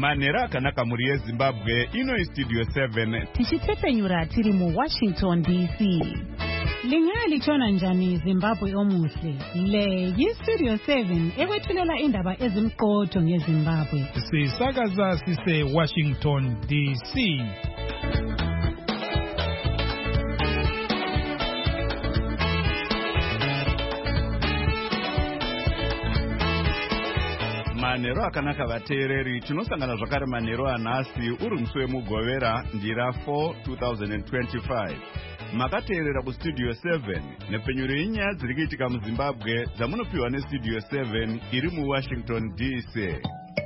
Manhero akanaka muri yeZimbabwe, ino Studio 7. Tichitepenyura tiri mu Washington DC. Lingali chona njani Zimbabwe omuhle. Le Studio 7 ekwethulela indaba ezimqotho ngeZimbabwe. Sisakaza sise Washington DC. Manhero akanaka vateereri, tinosangana zvakare manhero anhasi uri musi wemugovera ndira 4 2025. Makateerera kustudio 7 nepfenyuro yenyaya dziri kuitika muZimbabwe dzamunopiwa nestudio 7 iri muWashington DC.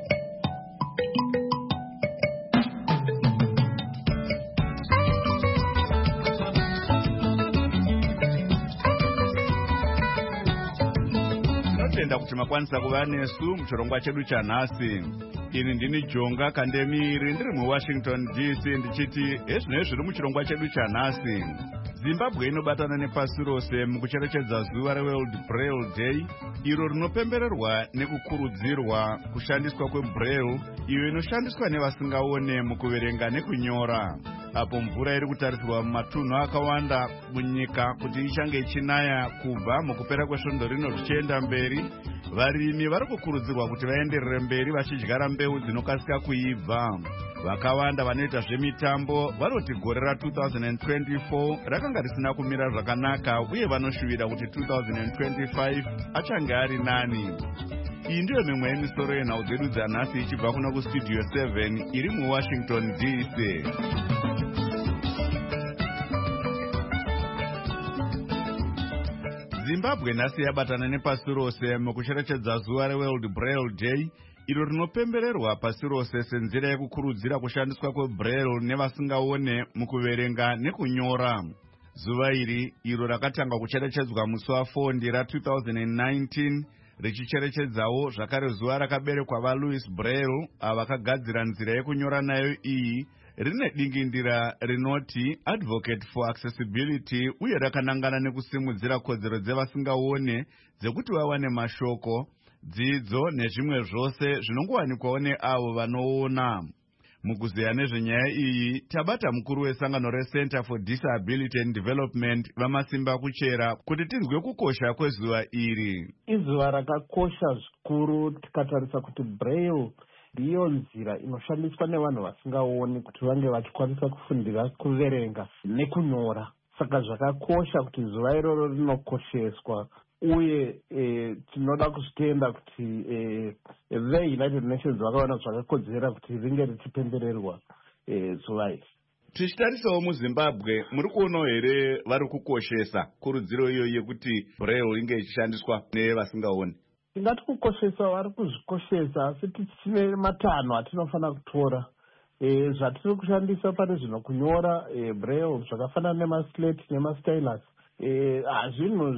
Tinotenda kuti makwanisa kuva nesu muchirongwa chedu chanhasi. Ini ndini Jonga Kandemiri ndiri muWashington DC ndichiti ezvinoi zviri muchirongwa chedu chanhasi. Zimbabwe inobatana nepasi rose mukucherechedza zuva reWorld Braille Day, iro rinopembererwa nekukurudzirwa kushandiswa kweBraille, iyo inoshandiswa nevasingaone mukuverenga nekunyora. Apo mvura iri kutarisirwa mumatunhu akawanda munyika kuti ichange ichinaya kubva mukupera kwesvondo rino zvichienda mberi, varimi vari kukurudzirwa kuti vaenderere mberi vachidyara mbeu dzinokasika kuibva. Vakawanda vanoita zvemitambo vanoti gore ra2024 rakanga risina kumira zvakanaka uye vanoshuvira kuti 2025 achange ari nani. Iyi ndiyo mimwe yemisoro yenhau dzedu dzanhasi ichibva kuno kustudio 7 iri muWashington DC. Zimbabwe nhasi yabatana nepasi rose mukucherechedza zuva reWorld Braille Day, iro rinopembererwa pasi rose senzira yekukurudzira kushandiswa kweBraille nevasingaone mukuverenga nekunyora. Zuva iri, iro rakatanga kucherechedzwa musi wa4 ndira 2019, richicherechedzawo zvakare zuva rakaberekwa vaLouis Braille avakagadzira nzira yekunyora nayo iyi, rine dingindira rinoti Advocate for Accessibility uye rakanangana nekusimudzira kodzero dzevasingaone dzekuti vawane mashoko, dzidzo nezvimwe zvose zvinongowanikwawo neavo vanoona. Mukuzeya nezvenyaya iyi, tabata mukuru wesangano reCenter for Disability and Development vamasimba kuchera kuti tinzwe kukosha kwezuva iri. Izuva rakakosha zvikuru tikatarisa kuti Braille ndiyo nzira inoshandiswa nevanhu vasingaoni kuti vange vachikwanisa kufundira kuverenga nekunyora. Saka zvakakosha kuti zuva iroro rinokosheswa, uye tinoda kuzvitenda kuti veUnited Nations vakaona zvakakodzera kuti ringe richipembererwa zuva iri. Tichitarisawo muZimbabwe, muri kuonawo here vari kukoshesa kurudziro iyo yekuti Braille inge ichishandiswa nevasingaoni? Tingati kukoshesa vari kuzvikoshesa, asi tichine matanho atinofanira kutora. Zvatiri kushandisa pane zvino kunyora Braille zvakafanana nemaslate nemastylus, hazvinhu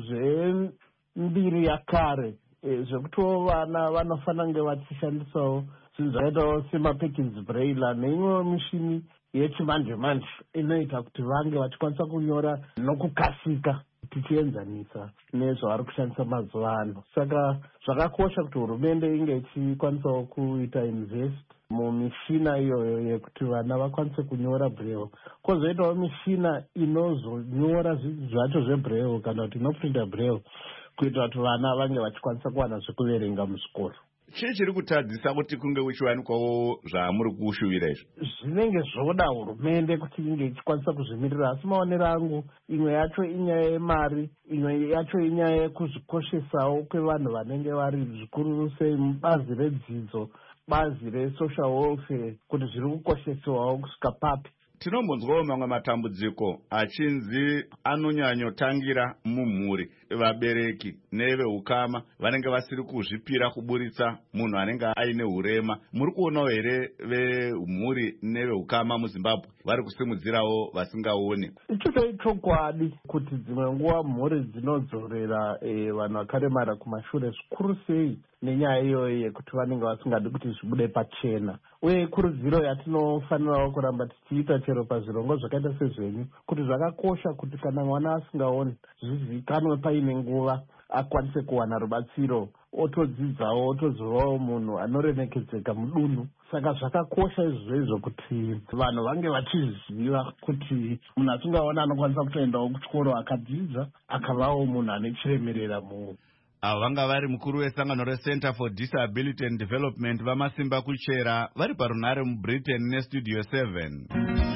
zvembiri yakare zvekuti vana vanofanira kunge vachishandisawo zvinhu zvakaitawo semaPerkins Braille neimwewo mishini yechimanje manje inoita kuti vange vachikwanisa kunyora nokukasika tichienzanisa nezvavari kushandisa mazuva ano. Saka zvakakosha kuti hurumende inge ichikwanisawo kuita invest mumishina iyoyo yekuti vana vakwanise kunyora Braille. Kwozoitawo mishina inozonyora zvinhu zvacho zveBraille kana kuti inoprinta Braille kuitira kuti vana vange vachikwanisa kuwana zvekuverenga muzvikoro. Chii chiri kutadzisa kuti kunge uchiwanikwawo zvamuri kushuvira izvi? Zvinenge zvoda hurumende kuti inge ichikwanisa kuzvimirira, asi maonero angu imwe yacho inyaya yemari, imwe yacho inyaya yekuzvikoshesawo kwevanhu vanenge vari zvikuru sei mubazi redzidzo, bazi resocial welfare, kuti zviri kukoshesewawo kusvika papi. Tinombonzwawo mamwe matambudziko achinzi anonyanyotangira mumhuri. Vabereki neveukama vanenge vasiri kuzvipira kuburitsa munhu anenge aine urema. Muri kuonawo here vemhuri neveukama muZimbabwe vari kusimudzirawo vasingaoni? Icho chokwadi kuti dzimwe nguva mhuri dzinodzorera vanhu vakaremara kumashure, zvikuru sei nenyaya iyoyo yekuti vanenge vasingadi kuti zvibude pachena. Uye ikurudziro yatinofanirawo kuramba tichiita chero pazvirongo zvakaita sezvenyu, kuti zvakakosha kuti kana mwana asingaoni zvizivikanwe paine nguva akwanise kuwana rubatsiro, otodzidzawo, otozovawo munhu anoremekedzeka mudunhu. saka zvakakosha izvozvo kuti vanhu vange vachiziva kuti munhu atingaona anokwanisa kutoendawo kuchikoro akadzidza akavawo munhu ane chiremerera mumwe. Avo vanga vari mukuru wesangano reCenter for Disability and Development vaMasimba Kuchera vari parunhare muBritain neStudio 7.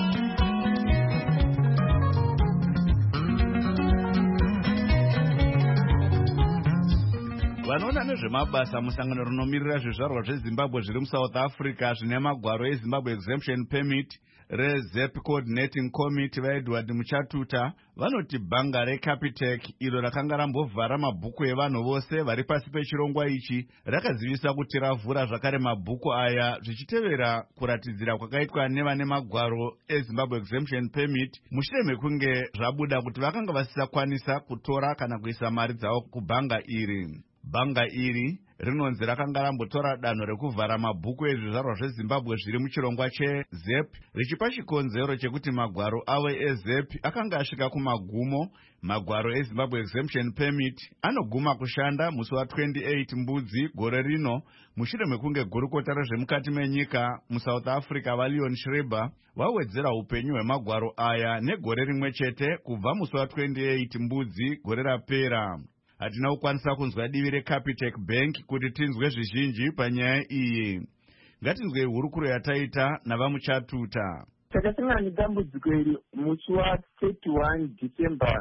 Vanoona nezvemabasa musangano rinomirira zvizvarwa zveZimbabwe zviri muSouth Africa zvine magwaro eZimbabwe Exemption Permit reZEP Coordinating Committee vaEdward Muchatuta vanoti bhanga reCapitec iro rakanga rambovhara mabhuku evanhu vose vari pasi pechirongwa ichi rakazivisa kuti ravhura zvakare mabhuku aya zvichitevera kuratidzira kwakaitwa nevane magwaro eZimbabwe Exemption Permit mushure mekunge zvabuda kuti vakanga vasisakwanisa kutora kana kuisa mari dzavo kubhanga iri. Bhanga iri rinonzi rakanga rambotora danho rekuvhara mabhuku ezvizvarwa zveZimbabwe zviri muchirongwa cheZEP richipa chikonzero chekuti magwaro avo eZEP akanga asvika kumagumo. Magwaro eZimbabwe Exemption Permit anoguma kushanda musi wa28 Mbudzi gore rino mushure mekunge gurukota rezvemukati menyika muSouth Africa vaLeon Schreiber vawedzera upenyu hwemagwaro aya negore rimwe chete kubva musi wa28 Mbudzi gore rapera. Hatina kukwanisa kunzwa divi reCapitec Bank kuti tinzwe zvizhinji panyaya iyi. Ngatinzwe hurukuro yataita navaMuchatuta. Takasangana nedambudziko iri musi wa31 December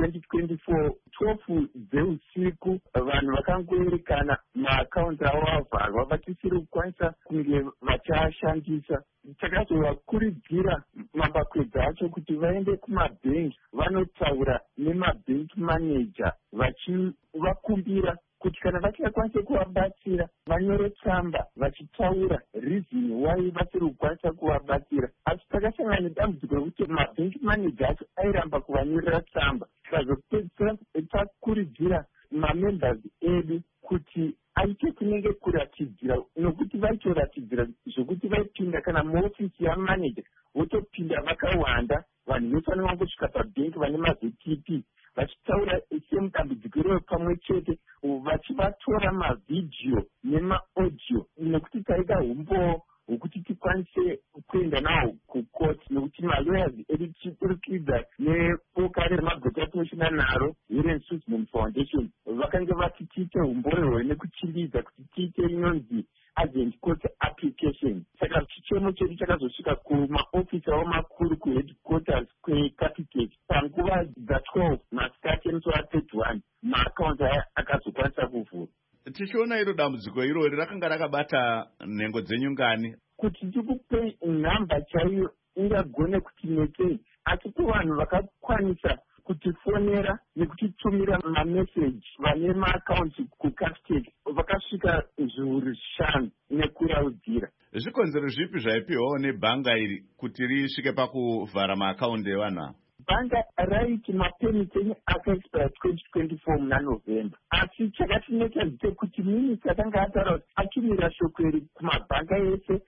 2024 12 dzeusiku. Vanhu vakangoerekana maakaunti avo avharwa vachisiri kukwanisa kunge vachashandisa. Takazovakurudzira mabakwedza acho kuti vaende kumabhengi vanotaura nemabhenki maneja vachivakumbira kuti kana vachakwanisa kuvabatsira vanyore tsamba vachitaura reason why vasiri kukwanisa kuvabatsira. Asi takasangana nedambudziko rekuti mabhenki maneja acho airamba kuvanyorera tsamba. Tikazopedzisira takurudzira mamembers edu kuti aite kunenge kuratidzira, nokuti vaitoratidzira zvokuti vaipinda kana muofisi yamaneja votopinda vakawanda. Vanhu vefana vangosvika pabhenki vane maZTP vachitaura semudambudziko iroro pamwe chete, vachivatora mavidhiyo nemaaudio, nekuti taida umbowo hwekuti tikwanise kuenda nawo kukoti, nekuti malawyers edu tichiburikidza neboka remagota tinoshanda naro Helen Suzman Foundation vakanga vati tiite umboyo nekuchimbidza kuti tiite inonzi urgent court application. Saka chichemo chedu chakazosvika kumaofisi avo makuru kuheadquarters kweCapitec panguva dza12 masikati emusi wa31 maakaunti aya akazokwanisa kuvhura. Tichiona iro dambudziko irori rakanga rakabata nhengo dzenyu ngani? Kuti tikupe nhamba chaiyo ingagone kuti netei, asi kuvanhu vakakwanisa kutifonera nekutitumira mameseji vane maakaunti kuCapitec vakasvika zviuru 5 nekuraudzira. Zvikonzero zvipi zvaipiwawo nebhanga iri kuti risvike pakuvhara maakaunti evanhu? Bhanga raiti mapemiti enyu akaexpira 2024 muna November, asi chakatinetsa ndechekuti minista akanga ataura kuti atumira shoko iri kumabhanga ese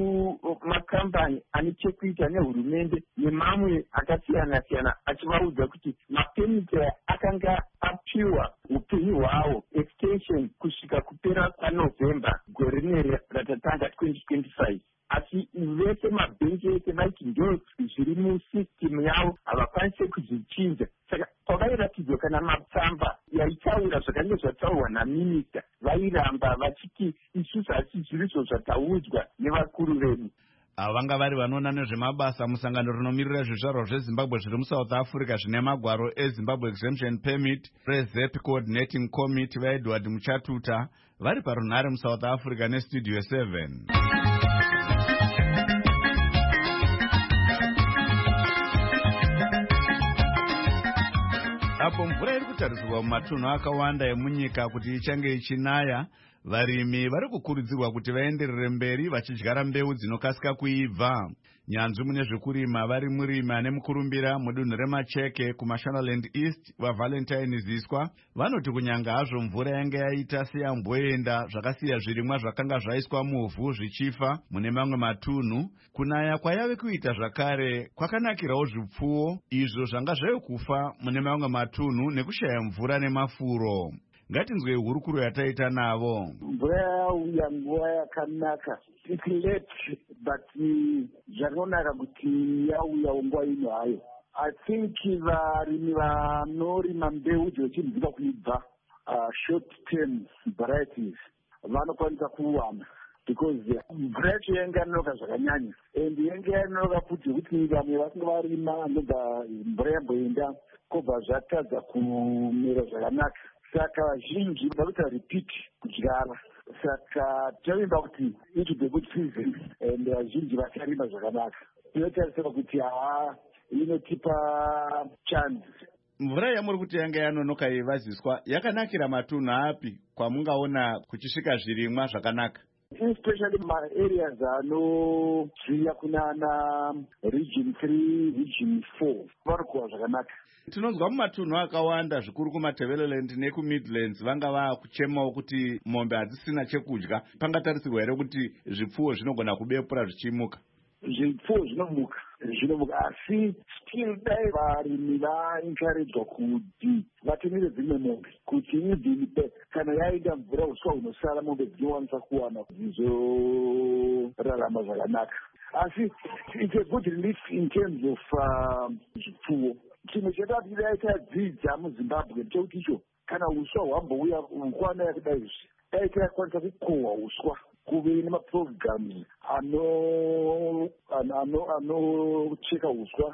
nekumakambani ane chekuita nehurumende nemamwe akasiyana-siyana, achivaudza kuti mapemiti akanga apiwa upenyu hwawo extension kusvika kupera kwaNovember gore rineri ratatanga 2025. Asi vese mabhenki ese vaiti ndo zviri musisitimu yavo havakwanise kuzvichinja. Saka pavairatidzwa kana matsamba yaitaura zvakange zvataurwa naminista vairamba vachiti isusu hasi zvirizvo zvataudzwa nevakuru vedu. Ava vanga vari vanoona nezvemabasa musangano rinomirira zvizvarwa zveZimbabwe zviri muSouth Africa zvine magwaro eZimbabwe Exemption Permit reZEP Coordinating Committee vaEdward Muchatuta vari parunhare muSouth Africa neStudio 7. Apo mvura iri kutarisirwa mumatunhu akawanda emunyika kuti ichange ichinaya, varimi vari kukurudzirwa kuti vaenderere mberi vachidyara mbeu dzinokasika kuibva. Nyanzvi mune zvekurima vari murimi ane mukurumbira mudunhu reMacheke kuMashonaland East vaValentine Ziswa vanoti kunyanga hazvo mvura yange yaita seyamboenda zvakasiya zvirimwa zvakanga zvaiswa muvhu zvichifa mune mamwe matunhu, kunaya kwayave kuita zvakare kwakanakirawo zvipfuwo izvo zvanga zvave kufa mune mamwe matunhu nekushaya mvura nemafuro. Ngatinzwe hurukuro yataita navo. Mvura yauya nguva yakanaka. It's late, but zvakanaka kuti yauya nguva ino hayo. I think varimi vanorima mbeu dzinochimbika kuibva short term varieties vanokwanisa kuwana, because mvura yacho yanga yanonoka zvakanyanya, and yanga yanonoka futi kuti vamwe vasinga varima anobva mvura yamboenda kobva zvatadza kumera zvakanaka. Saka vazhinji vakuita repeat kudyara. Saka tavimba kuti it will be a good season, and vazhinji vacharima zvakanaka. Tinotarisira kuti inotipa chance. Mvura yamuri kuti yanga yanonoka yeivaziswa yakanakira matunhu api kwamungaona kuchisvika zvirimwa zvakanaka? Especially ma-areas anodziya kunana region 3, region 4 varikuwa zvakanaka. Tinonzwa mumatunhu akawanda zvikuru kumaTebeleland nekuMidlands vanga vakuchemawo kuti mombe hadzisina chekudya. Pangatarisirwa here kuti zvipfuwo zvinogona kubepura zvichimuka? Zvipfuwo zvinomuka, asi still dai varimi vaencouragwa kuti vatemere dzimwe mombe, kuti even kana yaida mvura uswa hunosara mombe dzinowanisa kuwana dzizorarama zvakanaka. Asi it's a good relief in terms of zvipfuwo. Chimwe chetatu daita dzidza muZimbabwe chekuti icho kana uswa hwambouya ukwana yakudai dai yakwanisa kukohwa uswa, kuve nemaprograms anocheka uswa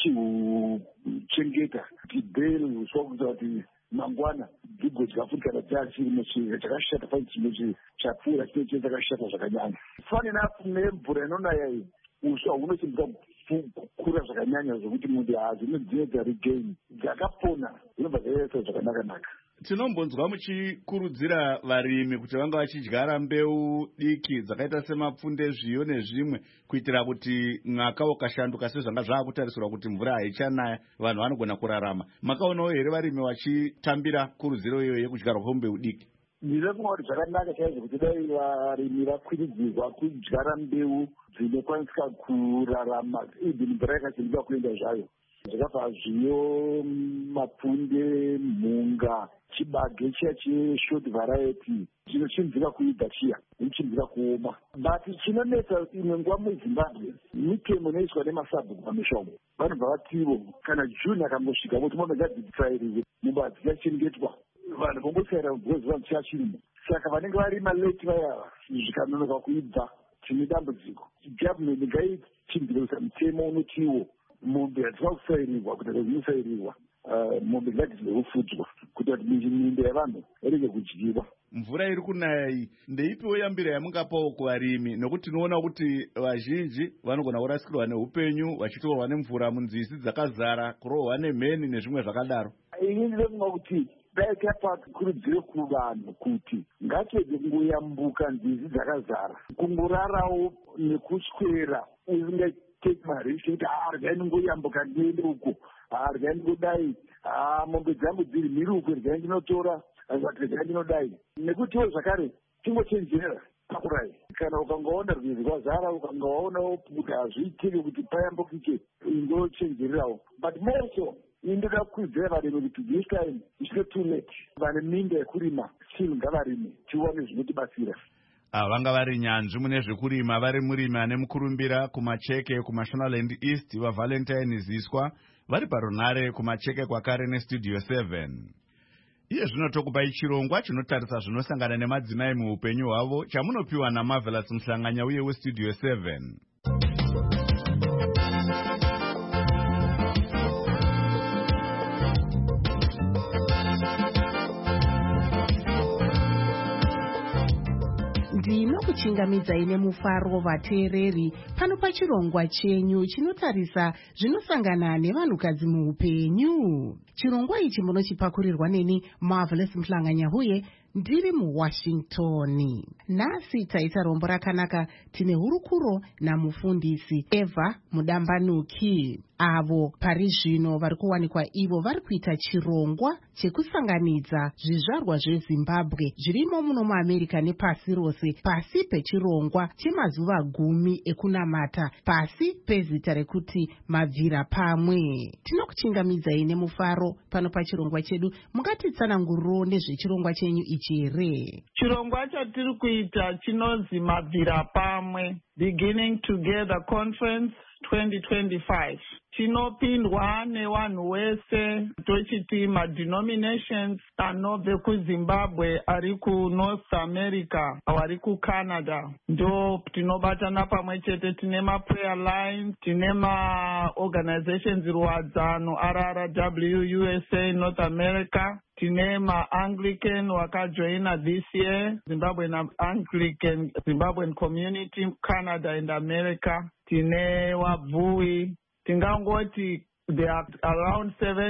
tichihuchengeta, tibheri uswa kuita kuti mangwana dzigodya futi kana dzachirimo chakashata pane chimwe chapfuura chinenge chakashata zvakanyanya. Funny enough, nemvura inonaya iyi uswa hunochimbika kukura zvakanyanya zvokuti munhu hazvinodzinedza regain dzakapona zvinobva zvaita zvakanaka-naka. Tinombonzwa muchikurudzira varimi kuti vanga vachidyara mbeu diki dzakaita semapfunde, zviyo nezvimwe kuitira kuti mwaka ukashanduka sezvanga zvakutarisirwa kuti mvura haichanaya vanhu vanogona kurarama. Makaonawo here varimi vachitambira kurudziro iyoyo yekudyarwa kwembeu diki? Ndinofunga kuti zvakanaka chaizvo kuti dai varimi vakwiridzirwa kudyara mbeu dzinokwanisa kurarama even mvura yakachindika kuenda zvayo. Zvakabva zviyo, mapfunde, mhunga, chibage chiya cheshort variety chinochinzika kuibva chiya inochinzika kuoma. But chinonetsa imwe nguva muZimbabwe mitemo inoiswa nemasabhuku pamisha umo. Vanobva vativo kana June akangosvika voti mombe ngadzitsvairiwe, mombe hadzingachengetwa, vanhu vongotsaira gozi vanhu chiachirimo. Saka vanenge varima late vaya zvikanonoka kuibva tine dambudziko. Government ngaichinzirisa mutemo unotiwo mombe hadzina kusairirwa kuti dzinosairirwa, mombe ngadzizofudzwa kuti minde yavanhu irege kudyiwa. Mvura iri kunaya iyi ndeipiwo yambiro yamungapawo kuvarimi, nokuti tinoona kuti vazhinji vanogona kurasikirwa neupenyu vachitorwa nemvura munzizi dzakazara, kurohwa nemheni nezvimwe zvakadaro. Ini ndinofunga kuti dai tapa kurudziro kuvanhu kuti ngatiedze kungoyambuka nzizi dzakazara, kungorarawo nekuswera usingateki mariski kuti regai ndingoyambuka ndiende uko, regai ndingodai, mombe dzangu dziri mhiri uko, regai ndinotora, regai ndinodai. Nekutiwo zvakare tingochenjera pakurai. Kana ukangaona rwizi rwazara, ukangaonawo kuti hazviitiki kuti payambukike, ingochenjererawo. But more so, indoda kukurudzira varimi kuti this time it's not too late. Vane minda yekurima still ngavarime, tiwane zvinotibatsira. Vanga vari nyanzvi mune zvekurima, vari murimi ane mukurumbira kumacheke kuMashonaland East, vaValentine Ziswa, vari parunare kumacheke kwakare neStudio 7. Iye zvino tokupai chirongwa chinotarisa zvinosangana nemadzimai muupenyu hwavo, chamunopiwa naMarvelous Mhlanganya uye weStudio 7. Ndinokuchingamidzai nemufaro vateereri pano pachirongwa chenyu chinotarisa zvinosangana nevanhukadzi muupenyu. Chirongwa ichi munochipakurirwa neni Marvelous Mhlanganya uye ndiri muWashington. Nhasi taita rombo rakanaka, tine hurukuro namufundisi Eva Mudambanuki, avo pari zvino vari kuwanikwa ivo vari kuita chirongwa chekusanganidza zvizvarwa zveZimbabwe zvirimo muno muAmerica nepasi rose, pasi pechirongwa chemazuva 10 ekunamata pasi pezita rekuti mabvira pamwe. Tinokuchingamidzai nemufaro pano pachirongwa chedu. Mungatitsananguriro nezvechirongwa chenyu ichi here? Chirongwa chatiri kuita chinonzi mabvira pamwe, Beginning Together Conference 2025. Chinopindwa nevanhu wese, tochiti madenominations anobve kuZimbabwe, ari kuNorth America, ari kuCanada. Ndo tinobatana pamwe chete, tine maprayer lines, tine maorganizations ruwadzano RRW USA North America, tine maAnglican wakajoina this year, Zimbabwean Anglican, Zimbabwean Community, Canada and America, tine wabvui. Tingangoti there are around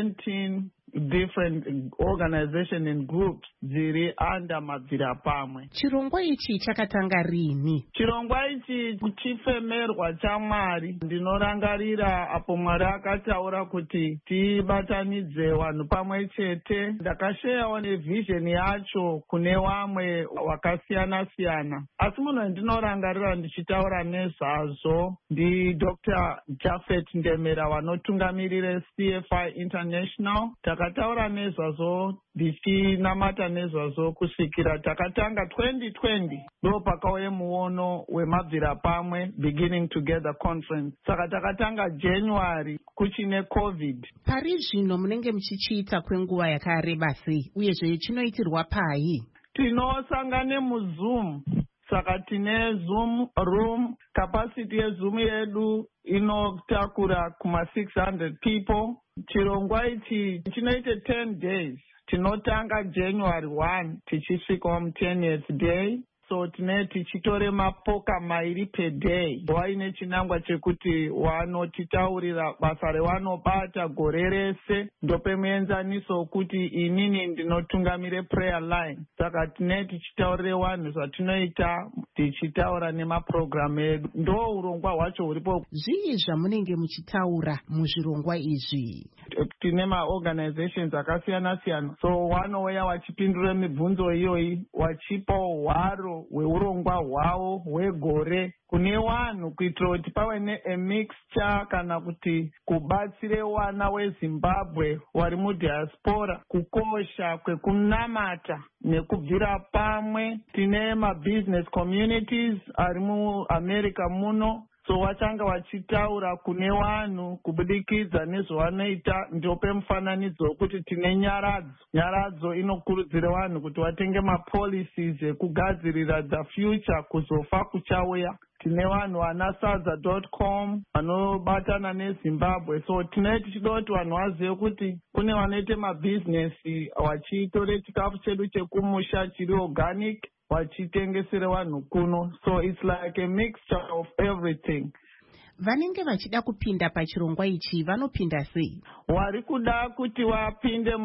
17 different organizations and groups dziri under mabvira pamwe. Chirongwa ichi chakatanga rini? Chirongwa ichi chifemerwa chaMwari. Ndinorangarira apo Mwari akataura kuti tibatanidze vanhu pamwe chete. Ndakasheyawo nevision yacho kune vamwe wakasiyana siyana. Asi munhu ndinorangarira ndichitaura nezvazvo ndi Dr. Japhet Ndemera vanotungamirire CFI International. Takataura nezvazvo, ndichinamata nezvazvo kusvikira takatanga 2020 ndo pakauye muono wemabvira pamwe Beginning Together Conference. Saka takatanga January kuchine COVID. Pari zvino munenge muchichiita kwenguva yakareba sei, uyezve chinoitirwa pai? Tinosangane muZoom. Saka tine Zoom room, capacity yeZoom yedu inotakura kuma 600 people. Chirongwa ichi chinoite 10 days. Tinotanga January 1 tichisvika 10th day. So tine tichitore mapoka mairi per day. Waine chinangwa chekuti wanotitaurira basa revanobata gore rese. Ndope muenzaniso kuti inini ndinotungamire prayer line. Saka tine tichitaurire vanhu zvatinoita, tichitaura nemaprogramu edu. Ndo urongwa hwacho huripo. Zvii zvamunenge muchitaura muzvirongwa izvi? Tine maorganizations akasiyana siyana. So vanouya vachipindura mibvunzo iyoyi, vachipa hwaro hweurongwa hwavo hwegore kune vanhu, kuitira kuti pave nemixture kana kuti kubatsire vana weZimbabwe vari mudiaspora, kukosha kwekunamata nekubvira pamwe. Tine mabusiness communities ari muAmerica muno, so vachanga vachitaura kune vanhu kubudikidza nezvavanoita. Ndope mufananidzo wekuti tine nyaradzo. Nyaradzo inokurudzira vanhu kuti vatenge mapolicies ekugadzirira the future, kuzofa kuchauya. Tine vanhu vanasadza.com vanobatana neZimbabwe. So tine tichida kuti vanhu vazive kuti kune vanoite mabhizinesi vachitore chikafu chedu chekumusha chiri organic vachitengesere vanhu kuno. So it's like a mixture of everything. Vanenge vachida kupinda pachirongwa ichi vanopinda sei? Wari kuda kuti vapinde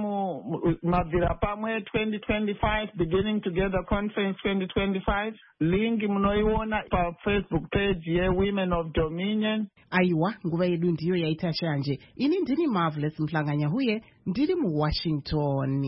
mabvira pamwe 2025 Beginning Together Conference 2025. Link munoiona paFacebook page yeWomen of Dominion. Aiwa, nguva yedu ndiyo yaita shanje. Ini ndini Marvelous Mhlanganyahuye, ndiri muWashington.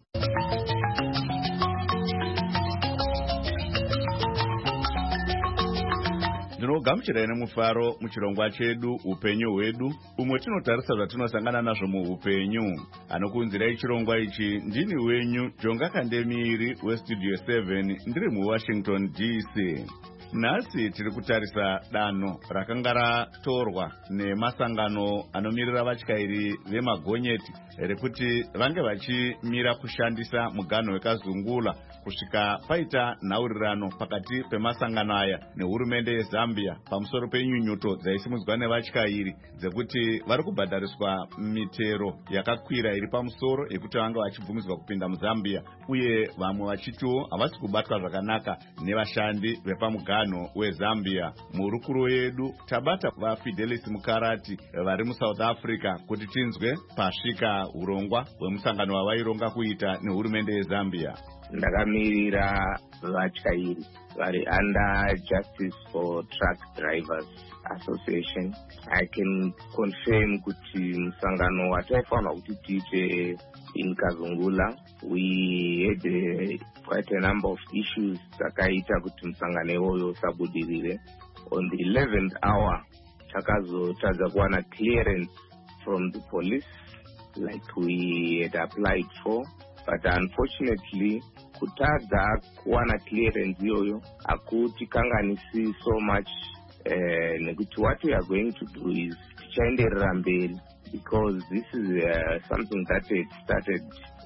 Ndinogamuchirai nemufaro muchirongwa chedu upenyu hwedu, umwe tinotarisa zvatinosangana nazvo muupenyu. Anokuunzirai chirongwa ichi ndini wenyu Jonga Kandemiri weStudio 7 ndiri muWashington DC. Nhasi tiri kutarisa danho rakanga ratorwa nemasangano anomirira vatyairi vemagonyeti rekuti vange vachimira kushandisa muganho wekazungula kusvika paita nhaurirano pakati pemasangano aya nehurumende yeZambia pamusoro penyunyuto dzaisimudzwa nevatyairi dzekuti vari kubhadhariswa mitero yakakwira iri pamusoro yekuti vange vachibvumidzwa kupinda muZambia, uye vamwe vachitiwo havasi kubatwa zvakanaka nevashandi vepamuganho. nezvemiganho weZambia. Muhurukuro yedu tabata vaFidelis Mukarati vari muSouth Africa kuti tinzwe pasvika urongwa hwemusangano wavaironga kuita nehurumende yeZambia. Ndakamirira vatyairi vari under Justice for Truck Drivers Association. I can confirm kuti musangano wataifanwa kuti tiite in Kazungula, we had quite a number of issues dzakaita kuti musangano iwoyo usabudirire. On the 11th hour takazotadza kuwana clearance from the police like we had applied for, but unfortunately kutadza kuwana clearance iyoyo hakutikanganisi so much. Nekuti what we are going to do is tichaenderera mberi, because this is something that had started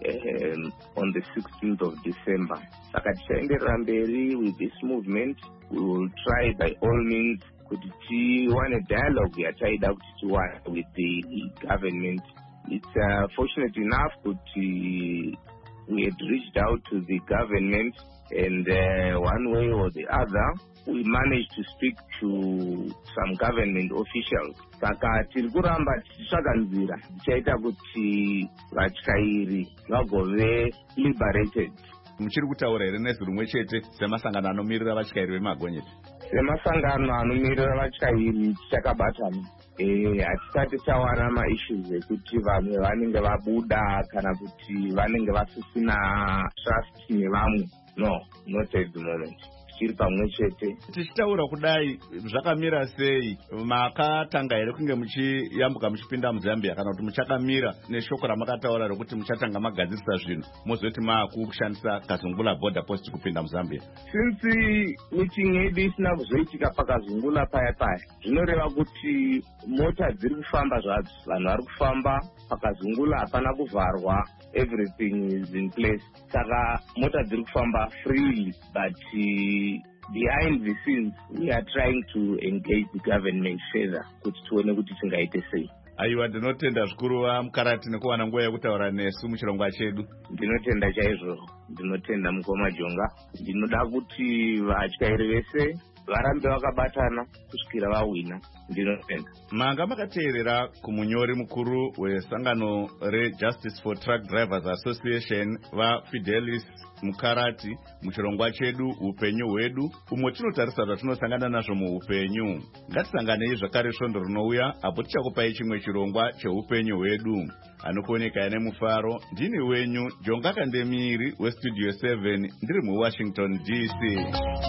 on the 16th of December. Saka tichaenderera mberi with this movement. We will try by all means kuti tiwane dialogue yataida kuti tiwane with the government. It's fortunate enough kuti we had reached out to the government, and one way or the other we managed to speak to some government officials. Saka tiri kuramba tichitsvaka nzira tichaita kuti vatyairi vagove liberated. Muchiri kutaura here nezwi rimwe chete semasangano anomirira vatyairi vemagonyeti? Semasangano anomirira vatyairi tichakabatana. Hatisati tawana maissues ekuti vamwe vanenge vabuda kana kuti vanenge vasisina trust nevamwe. No, not at the moment. Tichiri pamwe chete. Tichitaura kudai zvakamira sei? Makatanga here kunge muchiyambuka muchipinda muZambia kana kuti muchakamira neshoko ramakataura rokuti muchatanga magadzirisa zvinhu mozoti maakushandisa Kazungula border post kupinda muZambia? Since meeting yedu isina kuzoitika paKazungula paya zvinoreva kuti mota dziri kufamba zvadzo, vanhu vari kufamba paKazungula, hapana kuvharwa, everything is in place. Saka mota dziri kufamba freely, but behind the scenes we are trying to engage the government further kuti tione kuti tingaite sei. Aiwa, ndinotenda zvikuru Mukarati nekuwana nguva yekutaura nesu muchirongwa chedu. Ndinotenda chaizvo, ndinotenda mukoma Jonga. Ndinoda kuti vatyairi vese varambe vakabatana kusvikira vawina. Ndinotenda. Manga makateerera kumunyori mukuru wesangano reJustice for Truck Drivers Association vaFidelis Mukarati muchirongwa chedu upenyu hwedu, umwe tinotarisa zvatinosangana nazvo muupenyu. Ngatisanganei zvakare svondo rinouya apo tichakupai chimwe chirongwa cheupenyu hwedu. Anokuoneka nemufaro, ndini wenyu Jonga Kandemiri weStudio 7 ndiri muWashington DC.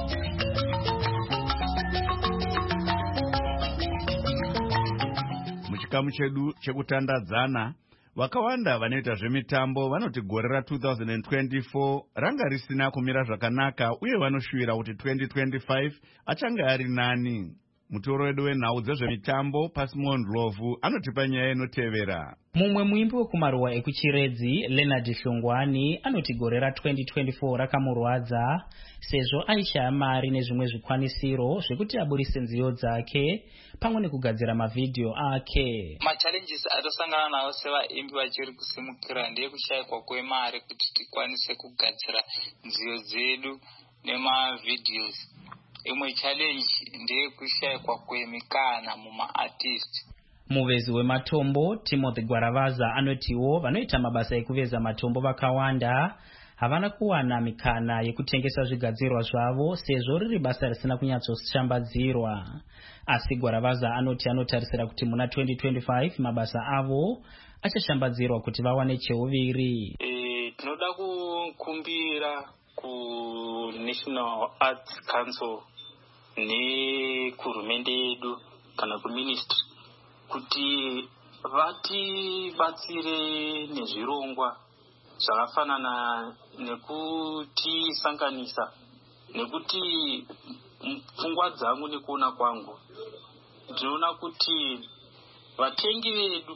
Muchikamu chedu chekutandadzana, vakawanda vanoita zvemitambo vanoti gore ra2024 ranga risina kumira zvakanaka uye vanoshuvira kuti 2025 achange ari nani. Mutoro wedu wenhau dzezvemitambo Pasimon Ndlovu anotipa nyaya inotevera. Mumwe muimbi wekumaruwa ekuchiredzi Leonard Hlongwani anoti gore ra2024 rakamurwadza sezvo aishaya mari nezvimwe zvikwanisiro zvekuti aburise nziyo dzake pamwe nekugadzira mavhidhiyo ake. Machallenges atosangana nawo sevaimbi vachiri kusimukira ndeyekushayikwa kwemari kuti tikwanise kugadzira nziyo dzedu nemavhidhios. Imwe challenge ndeyekushayikwa kwemikana muma-artist. Muvezi wematombo Timothy Gwaravaza anotiwo vanoita mabasa ekuveza matombo vakawanda havana kuwana mikana yekutengesa zvigadzirwa zvavo sezvo riri basa risina kunyatsoshambadzirwa. Asi Gwaravaza anoti anotarisira kuti muna 2025 mabasa avo achashambadzirwa kuti vawane cheuviri. Tinoda kukumbira kuNational Arts Council nekuhurumende yedu kana kuministry kuti vatibatsire nezvirongwa zvakafanana nekutisanganisa, nekuti pfungwa dzangu nekuona kwangu ndinoona kuti vatengi vedu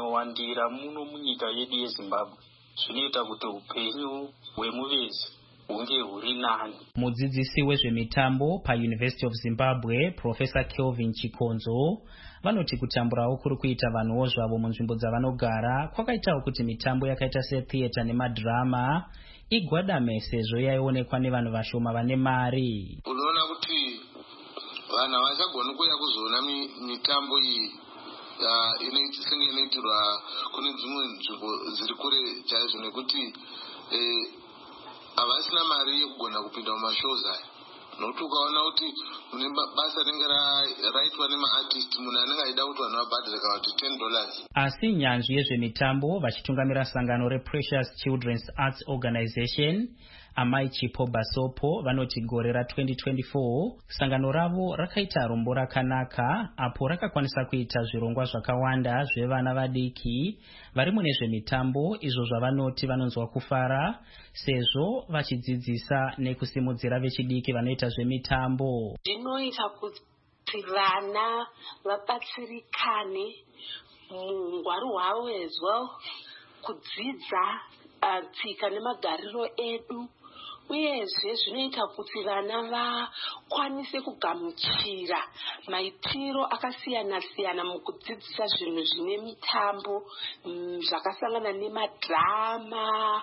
vakanyanyowandira muno munyika yedu yeZimbabwe zvinoita kuti upenyu hwemuvezi hunge huri nani. Mudzidzisi wezvemitambo paUniversity of Zimbabwe, Professor Kelvin Chikonzo, vanoti kutamburawo kuri kuita vanhuwo zvavo munzvimbo dzavanogara kwakaitawo kuti mitambo yakaita setheatre nemadrama igwadame sezvo yaionekwa nevanhu vashoma vane mari. Unoona kuti vanhu havachagoni kuuya kuzoona mitambo iyi inoitirwa kune dzimwe nzvimbo dziri kure chaizvo, nekuti havasina mari yekugona kupinda mumashows aya. Nokuti ukaona kuti mune basa rinenge raitwa nemaartist, munhu anenge aida kuti vanhu vabhadhare kana kuti $10. Asi nyanzvi yezvemitambo vachitungamira sangano rePrecious Children's Arts Organization, Amai Chipo Basopo, vanoti gore ra2024 sangano ravo rakaita rombo rakanaka apo rakakwanisa kuita zvirongwa zvakawanda zvevana vadiki vari mune zvemitambo, izvo zvavanoti vanonzwa kufara sezvo vachidzidzisa nekusimudzira vechidiki vanoita zvemitambo. Zvinoita kuti vana vabatsirikane muungwaru hwavo as well, kudzidza tsika nemagariro edu, uyezve zvinoita kuti vana vakwanise kugamuchira maitiro akasiyana siyana mukudzidzisa zvinhu zvine mitambo zvakasangana nemadrama,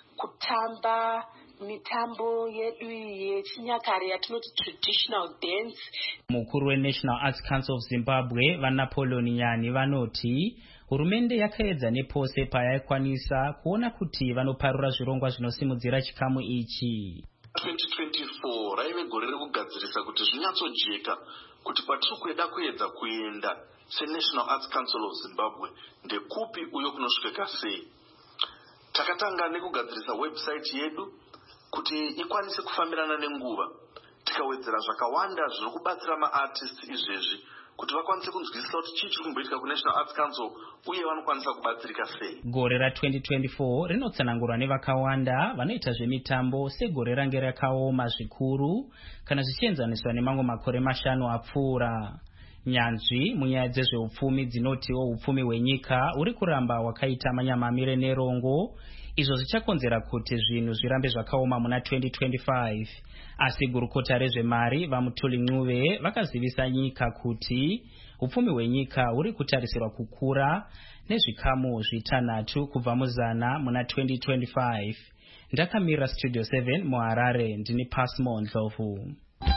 kutamba mitambo yedu yechinyakare yatinoti traditional dance. Mukuru weNational Arts Council of Zimbabwe, vaNapoleon Nyani, vanoti hurumende yakaedza nepose payaikwanisa kuona kuti vanoparura zvirongwa zvinosimudzira chikamu ichi. 2024 raive gore rekugadzirisa kuti zvinyatsojeka kuti kwatiri kueda kuedza kuenda seNational Arts Council of Zimbabwe ndekupi uyo kunosvikika sei. Takatanga nekugadzirisa website yedu kuti ikwanise kufambirana nenguva, tikawedzera zvakawanda zviri kubatsira maartists izvezvi kuti vakwanise kunzwisisa kuti chii chiri kumboitika kuNational Arts Council uye vanokwanisa kubatsirika sei. Gore ra2024 rinotsanangurwa nevakawanda vanoita zvemitambo segore range rakaoma zvikuru kana zvichienzaniswa nemamwe makore 5 apfuura. Nyanzvi munyaya dzezveupfumi dzinotiwo upfumi hwenyika uri kuramba wakaita manyamamire nerongo, izvo zvichakonzera kuti zvinhu zvirambe zvakaoma muna 2025. Asi gurukota rezvemari vaMutuli Ncube vakazivisa nyika kuti upfumi hwenyika uri kutarisirwa kukura nezvikamu 6 kubva muzana muna 2025. Ndakamira Studio 7 muHarare, ndini Pasmo Ndlovu.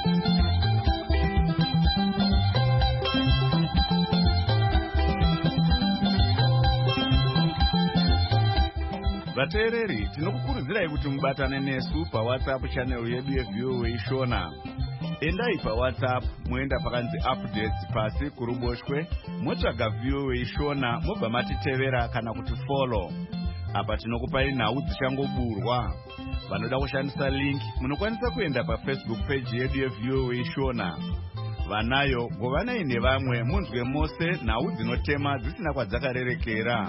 Vateereri, tinokukurudzirai kuti mubatane nesu paWhatsApp channel yedu yeVOA Ishona. Endai paWhatsApp moenda pakanzi updates pasi kuruboshwe, motsvaga VOA Ishona mobva matitevera kana kuti follow. Apa tinokupai nhau dzichangoburwa. Vanoda kushandisa link munokwanisa kuenda paFacebook page yedu yeVOA Ishona. Vanayo govanai nevamwe munzwe mose nhau dzinotema dzisina kwadzakarerekera.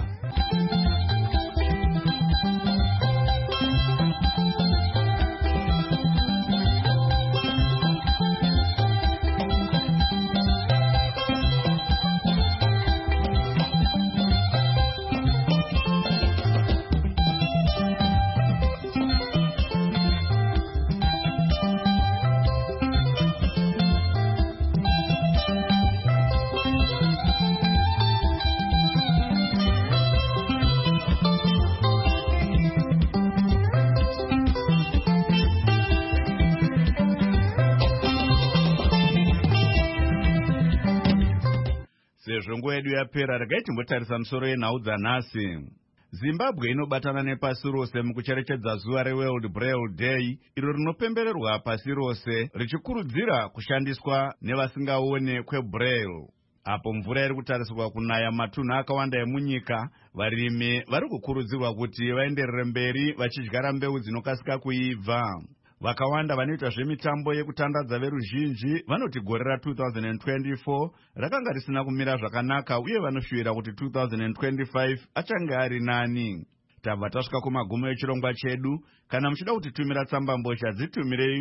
Sezvo yedu yapera, regai timbotarisa musoro yenhau dzanhasi. Zimbabwe inobatana nepasi rose mukucherechedza zuva reWorld Braille Day, iro rinopembererwa pasi rose richikurudzira kushandiswa nevasingaone kweBraille. Apo mvura iri kutarisirwa kunaya matunhu akawanda emunyika, varimi vari kukurudzirwa kuti vaenderere mberi vachidyara mbeu dzinokasika kuibva. Vakawanda vanoita zvemitambo yekutandadza veruzhinji vanoti gore ra2024 rakanga risina kumira zvakanaka uye vanoshuvira kuti 2025 achange ari nani. Tabva tasvika kumagumo echirongwa chedu. Kana muchida kutitumira tsambambozha dzitumirei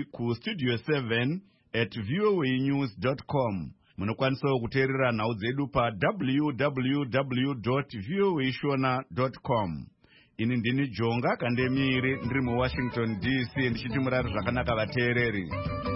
kustudio7@voanews.com. Munokwanisawo kuteerera nhau dzedu pa www.voashona.com. ini ndini Jonga Kandemiri ndiri muWashington DC ndichiti murari zvakanaka vateereri.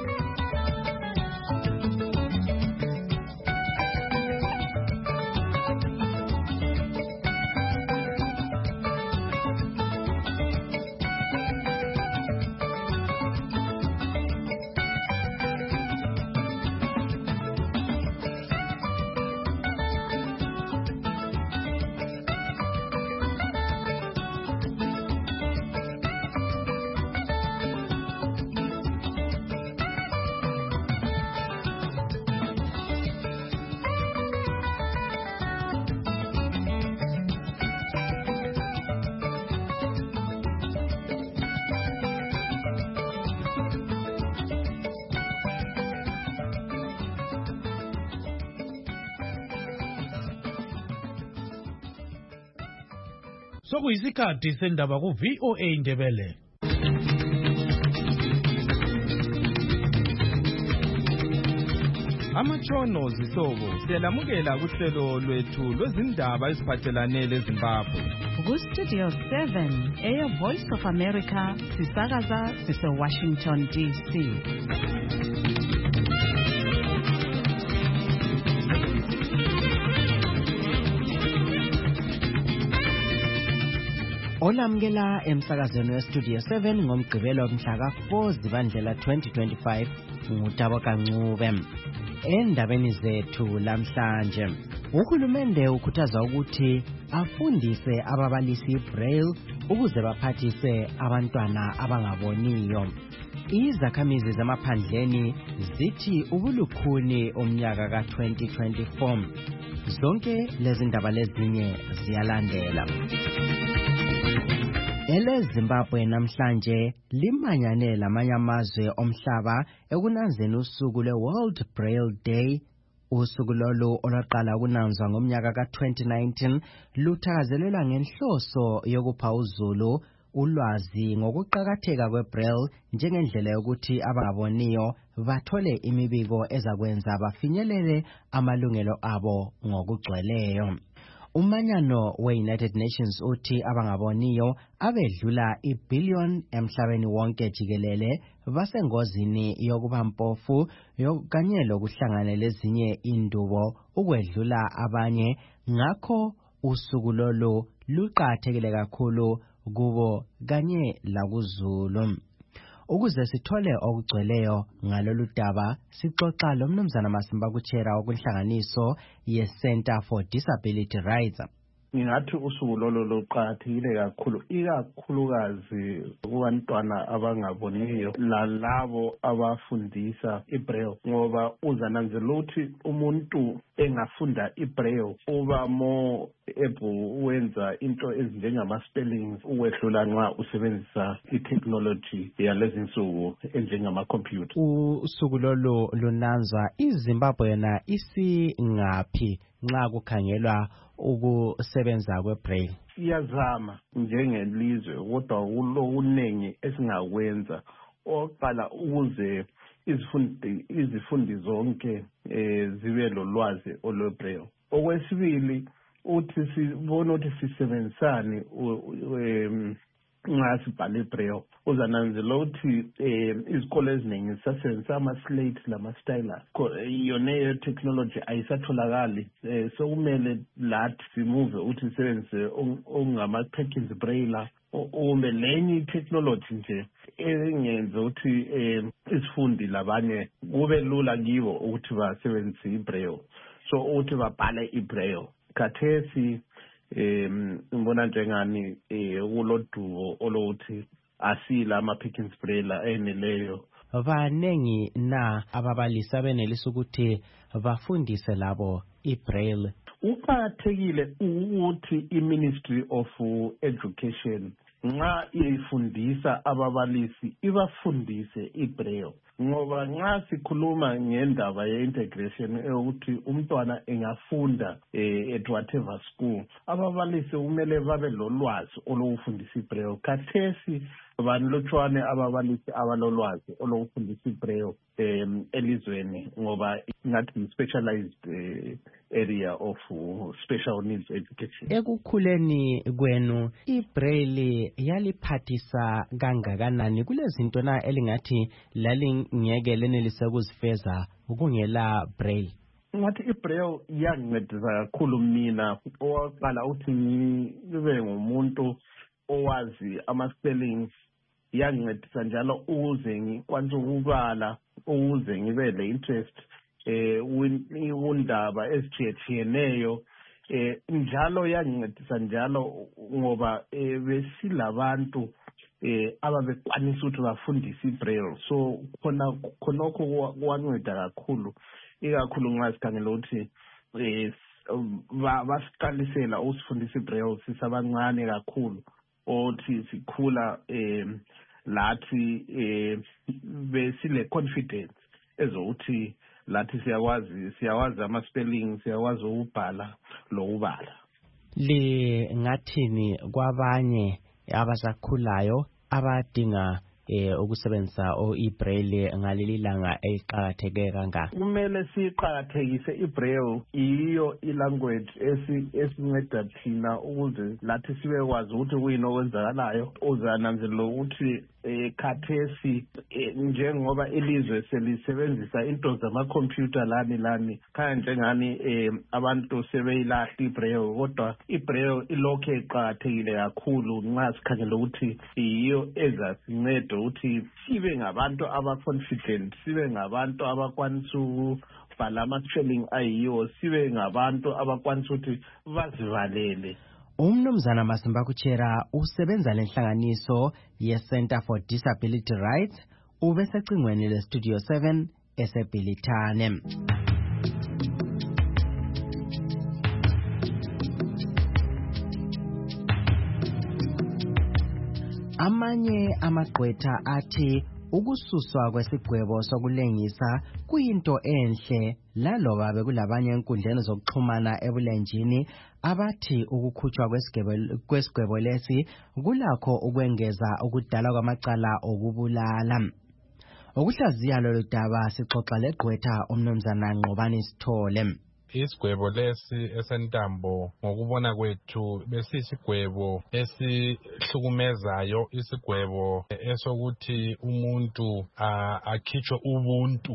Sokuyisikhathi sendaba ku VOA Indebele. Amatshono zihlobo siyalamukela kuhlelo lwethu lwezindaba eziphathelane leZimbabwe. Ku-Studio 7 eyeVoice of America sisakaza sise-Washington DC. Olamukela emsakazweni weStudio 7 ngomgqibelo mhla ka-4 Zibandlela 2025 nguTabo Kancube. Endabeni zethu lamhlanje, uhulumende ukhuthaza ukuthi afundise ababalisi iBraille ukuze baphathise abantwana abangaboniyo. Izakhamizi zamaphandleni zithi ubulukhuni umnyaka ka-2024. Zonke lezi ndaba lezinye ziyalandela. EleZimbabwe namhlanje limanyane lamanye amazwe omhlaba ekunanzeni usuku lwe-World Braille Day. Usuku lolu olwaqala ukunanzwa ngomnyaka ka-2019 luthakazelela ngenhloso yokupha uzulu ulwazi ngokuqakatheka kweBraille njengendlela yokuthi abangaboniyo bathole imibiko ezakwenza bafinyelele amalungelo abo ngokugcweleyo. Umanyano we-United Nations uthi abangaboniyo abedlula ibhillion emhlabeni wonke jikelele basengozini yokuba mpofu kanye lokuhlangana lezinye indubo ukwedlula abanye. Ngakho usuku lolu luqakathekile kakhulu kubo kanye lakuzulu. Ukuze sithole okugcweleyo ngalolu daba sixoxa lomnumzana Masimba Kuchera okunhlanganiso ye-Center for Disability Rights. Ngingathi usuku lolo luqakathekile kakhulu, ikakhulukazi kubantwana abangaboniyo lalabo abafundisa iBraille, ngoba uzananzela ukuthi umuntu engafunda iBraille uba more able uwenza into ezinjengama-spellings ukwedlula nxa usebenzisa i-technology yalezi nsuku enjengamakhompyutha. Usuku lolo lunanzwa iZimbabwe yona isingaphi nxa kukhangelwa ukusebenza kweBraille? Siyazama njengelizwe kodwa kulokuningi esingakwenza. Oqala ukuze izifundi zonke zibe lolwazi olweBraille. Okwesibili uthi sibone ukuthi sisebenzisane nxa sibhale iBraille. Uzananzela ukuthi izikole eziningi zisasebenzisa ama-slate lama-stylus. Yona technology ayisatholakali. Sokumele lathi simuve ukuthi sisebenzise ongama-Perkins Braille kumbe lenye i-technology nje engenza ukuthi isifundi labanye kube lula kibo ukuthi basebenzise iBraille, so ukuthi babhale iBraille. Khathesi ngibona njengani kulodubo olokuthi asila ama-Perkins Braille eneleyo. Banengi na ababalisi abenelisa ukuthi bafundise labo iBraille? Uqakathekile ukuthi iMinistry of Education nxa ifundisa ababalisi ibafundise iBraille, ngoba nxa sikhuluma ngendaba ye-integration ukuthi umntwana engafunda at whatever school, ababalisi kumele babe lolwazi olokufundisa iBraille. Khathesi banlutshwane ababalisi abalolwazi olokufundisa iBraille elizweni ngoba ngathi specialized area of special needs education. Ekukhuleni kwenu iBraille yaliphathisa kangakanani kulezinto na elingathi lalingeke lenelise ukuzifeza kungela Braille? Ngathi iBraille yangincedisa kakhulu mina oqala uthi ngibe ngumuntu owazi ama-spellings, yangincedisa njalo ukuze ngikwanise ukubala, ukuze ngibe le-interest undaba ezitshiyetshiyeneyo, njalo yangincedisa njalo ngoba besilabantu ababekwanisa ukuthi bafundise iBraille. So khonokho kwanceda kakhulu, ikakhulu nxa sikhangela ukuthi basiqalisela ukusifundisa iBraille sisabancane kakhulu, othi sikhula lathi besile confidence ezokuthi lathi siyawazi ama-spelling, siyawazi ukubhala lokubala. Ngathini kwabanye abasakhulayo abadinga ukusebenzisa iBraille ngaleli langa eliqakatheke kangaka? Kumele siqakathekise iBraille, iyo ilanguage esinceda thina ukuze lathi sibe kwazi ukuthi kuyini okwenzakalayo. Uzananzelela ukuthi khathesi njengoba ilizwe selisebenzisa into zamakhompyutha lani khaya njengani abantu sebeyilahla iBraille, kodwa iBraille ilokhu iqakathekile kakhulu nxa sikhangela ukuthi iyo ezasinceda ukuthi sibe ngabantu aba-confident, sibe ngabantu abakwanisa ukubhala ama-spelling ayiyo, sibe ngabantu abakwanisa ukuthi bazivalele. Umnumzana Masimba Kuchera usebenza lenhlanganiso ye-Center for Disability Rights, ubesecingweni le-Studio 7 eseBhilithane. Amanye amagqwetha athi ukususwa kwesigwebo sokulengisa kuyinto enhle, laloba bekulabanye enkundleni zokuxhumana ebulenjini abathi ukukhutshwa kwesigwebo lesi kulakho ukwengeza ukudala kwamacala okubulala. Ukuhlaziya lolu daba sixoxa legqwetha umnumzana Nqobani Sithole. Isigwebo lesi esentambo ngokubona kwethu besisigwebo esihlukumezayo, isigwebo esokuthi umuntu akhitshwe ubuntu.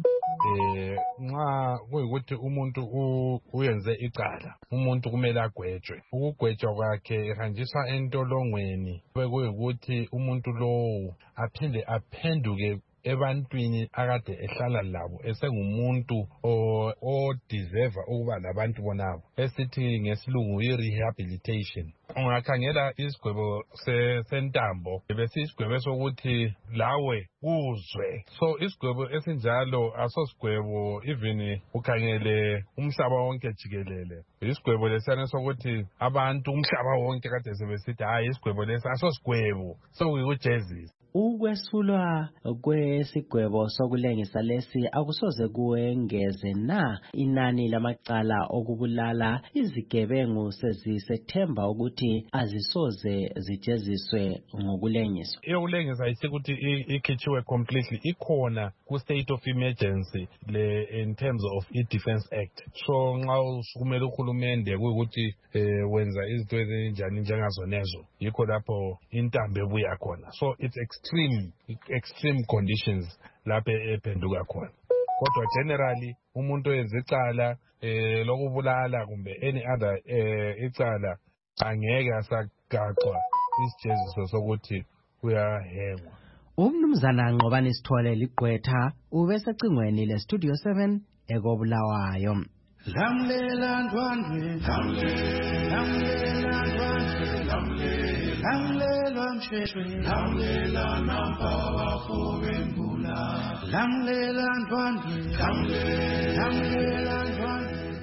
Nxa kuyikuthi umuntu uyenze icala, umuntu kumele agwetshwe. Ukugwetshwa kwakhe ehanjiswa entolongweni, bekuyikuthi umuntu lowo aphinde aphenduke ebantwini akade ehlala labo esengumuntu o-deserve ukuba labantu bonabo, esithi ngesilungu i-rehabilitation. Ungakhangela isigwebo sentambo besiyisigwebo sokuthi lawe uzwe. So isigwebo esinjalo asosigwebo even ukhangele umhlaba wonke jikelele. Isigwebo lesiyana sokuthi abantu umhlaba wonke kade sebesithi hayi isigwebo lesi asosigwebo sokuyikujezisa. Ukwesulwa kwesigwebo sokulengisa lesi akusoze kuwengeze na inani lamacala okubulala izigebengu sezisethemba ukuthi azisoze zijeziswe ngokulengiswa? Ukulengisa ayisikuthi ikhitshiwe completely, ikhona ku-state of emergency in terms of i-Defense Act. So nxa usukumele uhulumende kuyikuthi wenza izinto ezinjani njengazonezo, yikho lapho intambo ebuya khona. So it's extreme conditions lapho ephenduka khona. Kodwa generally umuntu oyenza icala lokubulala kumbe any other icala angeke asagaxwa isijeziso sokuthi uyahengwa. Umnumzana Nqobani Sithole ligqwetha ubesecingweni le-Studio 7 ekobulawayo. Lamlela ndwandwe, lamlela ndwandwe, lamlela msheshwe, lamlela nampa wafobe mbula, lamlela ndwandwe, lamlela ndwandwe.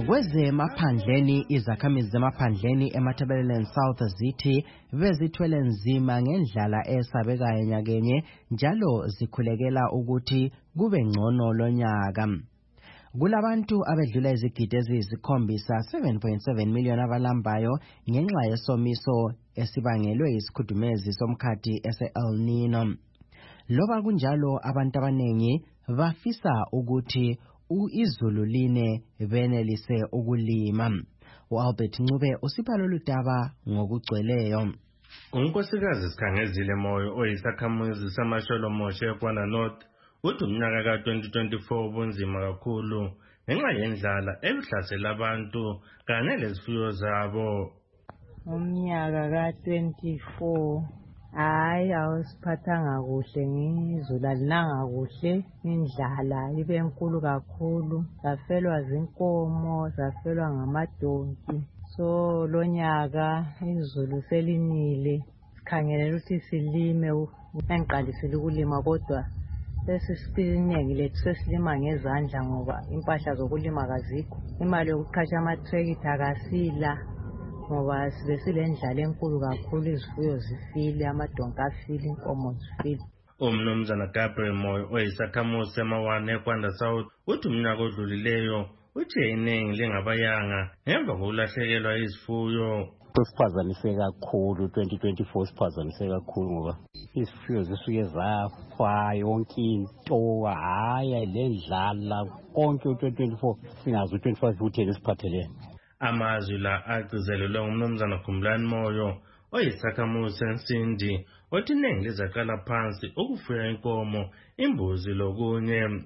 Kwezemaphandleni izakhamizi zemaphandleni eMatabeleland South zithi bezithwele nzima ngendlala esabekayo nyakenye njalo zikhulekela ukuthi kube ngcono lonyaka. Kulabantu abedlula izigidi eziyisikhombisa 7.7 million abalambayo ngenxa yesomiso esibangelwe isikhudumezi somkhathi ese-El Nino. Loba kunjalo abantu abanengi bafisa ukuthi izulu line benelise ukulima. U-Albert Ncube usipha lolu daba ngokugcweleyo. Unkosikazi Sikhangezile Moyo oyisakhamuzi samasholomoshi eKwana North uthi umnyaka ka-2024 ubunzima kakhulu ngenxa yendlala ebuhlasela abantu kanye lezifuyo zabo. Umnyaka ka-24 hayi awusiphathanga kuhle ngizulu alinanga kuhle, indlala ibe nkulu kakhulu, zafelwa zinkomo, zafelwa ngamadonki. So lonyaka izulu selinile, sikhangelela ukuthi silime, engiqalisile ukulima kodwa sesiningi lethu sesilima ngezandla ngoba impahla zokulima kazikho, imali yokuqhatsha amatrekitha akasila ngoba sibe silendlala enkulu kakhulu, izifuyo zifile, amadonki afile, inkomo zifile. Umnumzana Gabriel Moyo oyisakhamuzi semawane eKwanda South uthi umnyaka odlulileyo uthi iningi lingabayanga ngemva kokulahlekelwa izifuyo. Siphazanise kakhulu 2024, siphazanise kakhulu ngoba izifuyo zisuke zafa yonke into, hayi lendlala konke u-2024 singazi u-25 uthele siphathelene. Amazwi la agcizelelwe ngumnumzana Khumlani Moyo oyisakhamuzi seNsindi othi iningi lizaqala phansi ukufuya inkomo, imbuzi lokunye.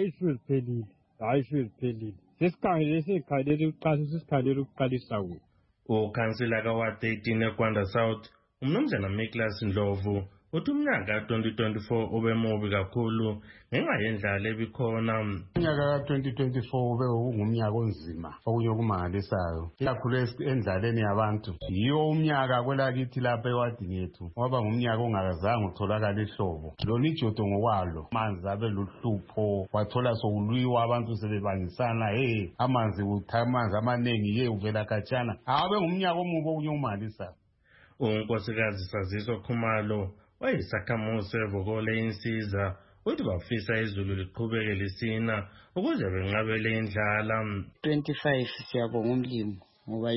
Ayisiphelile sesikhangelele ukuqalisa kuyo. Ukhansila kaWard 13 eKwanda South umnumzana Miklas Ndlovu uthi umnyaka ka-2024 ube mubi kakhulu ngenxa yendlala ebikhona. Umnyaka ka-2024 ube ungumnyaka onzima okunye okumangalisayo, ikakhulu endlaleni yabantu. Yiyo umnyaka kwelakithi lapha ewadini yethu waba ngumnyaka ongakazange utholakala ihlobo, lona ijodo ngokwalo, amanzi abe luhlupho, wathola sokulwiwa abantu sebebangisana, amanzi amaningi uvela khatshana. Abe ngumnyaka omubi okunye okumangalisayo. Unkosikazi Saziso Khumalo oyisakhamuzi sevukole insiza uthi bafisa izulu liqhubeke lisina ukuze benqabele indlala. 25 siyabonga umlimo ngoba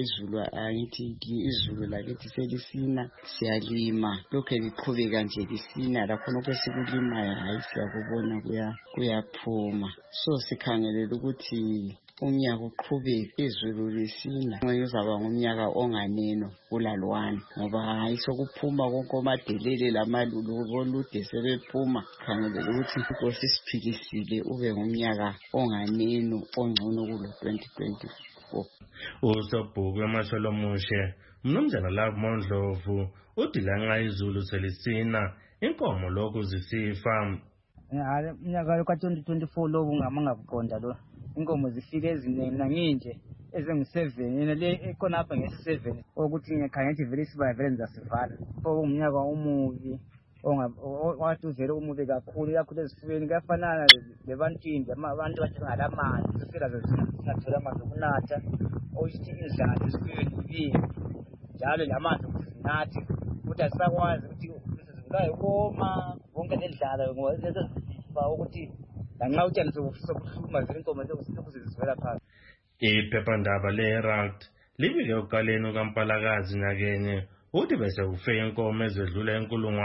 izulu lakithi selisina, siyalima lokhu liqhubeka nje lisina, lakho lokho sikulimayo hayi siyakubona kuyaphuma. So sikhangelela ukuthi umnyaka uqhubeke izulu lisina, uzaba ngumnyaka onganeno kulalwana ngoba hayi sokuphuma konke omadelele lamalulu olude sebephuma. Khangelela ukuthi inkosi isiphikisile ube ngumnyaka onganeno ongcono kulo 2024. Usobhuku eMasholomushe umnumzana Love Mondlovu uthi lanxa izulu selisina inkomo lokhu zisifa. Umnyaka ka-2024 lo ungamanga kuqonda lo, inkomo zifike eziningi nanginje ezengu7 yena le ekhona apha nge7 ukuthi ngikhangela vele siba vele ngizasivala. Umnyaka umubi wathi uvele umubi kakhulu, ikakhulu ezifuyweni kuyafanana lebantwini, abantu bathengalamanzi sisela singathola amanzi okunatha, oyisithi indlala esifuyweni ibile njalo lamanzi ukuthi sinathe ukuthi asisakwazi ukuthi sesivulayo koma konke lendlala ngoba sezifa ukuthi lanxa utshani sokuhluma zile inkomo zivela phansi. Iphephandaba le-Herald libike ekuqaleni kaMpalakazi nyakenye uthi bese kufe inkomo ezedlula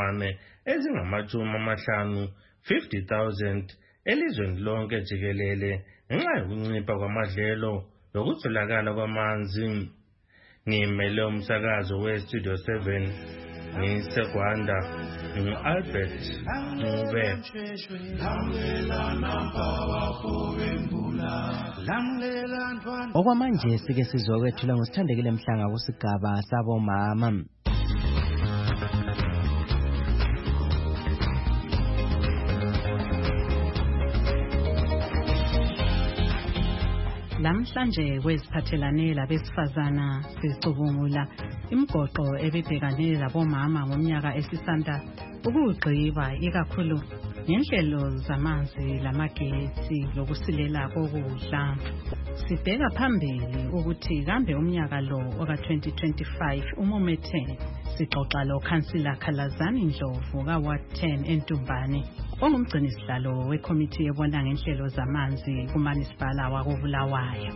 50,000 elizweni lonke jikelele ngenxa yokuncipha kwamadlelo lokutholakala kwamanzi. Ngimele umsakazo we-Studio 7 ngiseGwanda ngu-Albert Ncube. Okwamanje sike sizokwethula ngosithandekile Mhlanga kusigaba sabomama. Namhlanje kweziphathelane labesifazana sicubungula imigoqo ebibhekane labomama ngomnyaka esisanda ukugqiba ikakhulu ngenhlelo zamanzi lamagetsi lokusilela kokudla. Sibheka phambili ukuthi kambe umnyaka lo oka-2025 umumethe. Sixoxa lo Councillor Khalazani Ndlovu ka-Ward 10 eNtumbane ongumgcinisihlalo wekomiti ebona ngenhlelo zamanzi kuManisipala wakoBulawayo.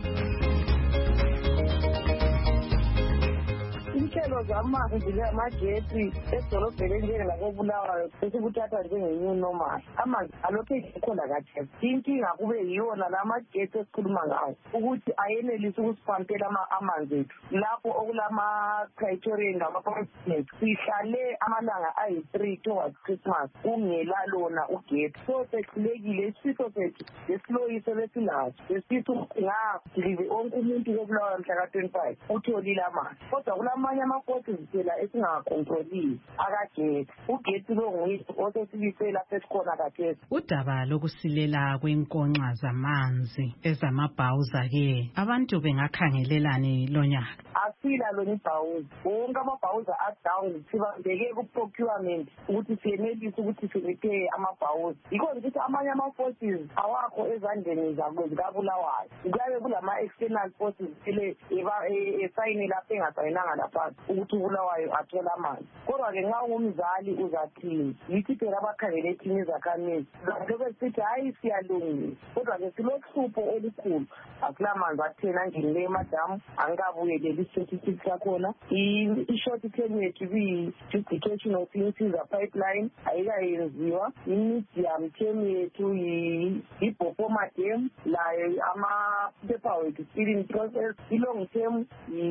Inhlelo zamanzi lamagetsi edolobheni njengelakoBulawayo sesikuthatha njenge-new normal. Amanzi alokhu ekhona kathesi. Inkinga kube yiyona lamagetsi esikhuluma ngawo ukuthi ayenelisi ukusipampela amanzi ethu lapho okulama-criteria ngama-appointment. Sihlale amalanga ayi-3 towards Christmas kungela lona ugesi. So sehlulekile isifiso sethu lesiloyiso lesilaso lesifiso ukuthi ngaphi onke umuntu koBulawayo mhla ka-25 utholile amanzi. Kodwa kulamanye amakosi zitela esingakontroliyo akagesi. Ugesi lo nguye osesibisela sesikhona kathesi. Udaba lokusilela kwenkonxa zamanzi ezamabhawuza-ke abantu bengakhangelelani lonyaka? Asila lona ibhawuza. Wonke amabhawuza adown sibambeke ku-procurement ukuthi siyenelise ukuthi sirepair amabhawuza. Yikho ukuthi amanye ama-forces awakho ezandleni zikaBulawayo. Kuyabe kulama-external forces esayine lapho engasayinanga lapha ukuthi uBulawayo athola amanzi. Kodwa-ke nxa ungumzali uzathini? Yithi phela abakhangele thina izakhamizi. Lokho sithi hayi siyalungisa. Kodwa-ke silohlupho olukhulu. Akulamanzi athena ngenile emadamu angikabuyeleli i-statistics yakhona. I-short term yethu bi-duplication of insiza pipeline ayikayenziwa. I-medium term yethu i-Bopoma Dam layo ama-paperwork still in process. I-long term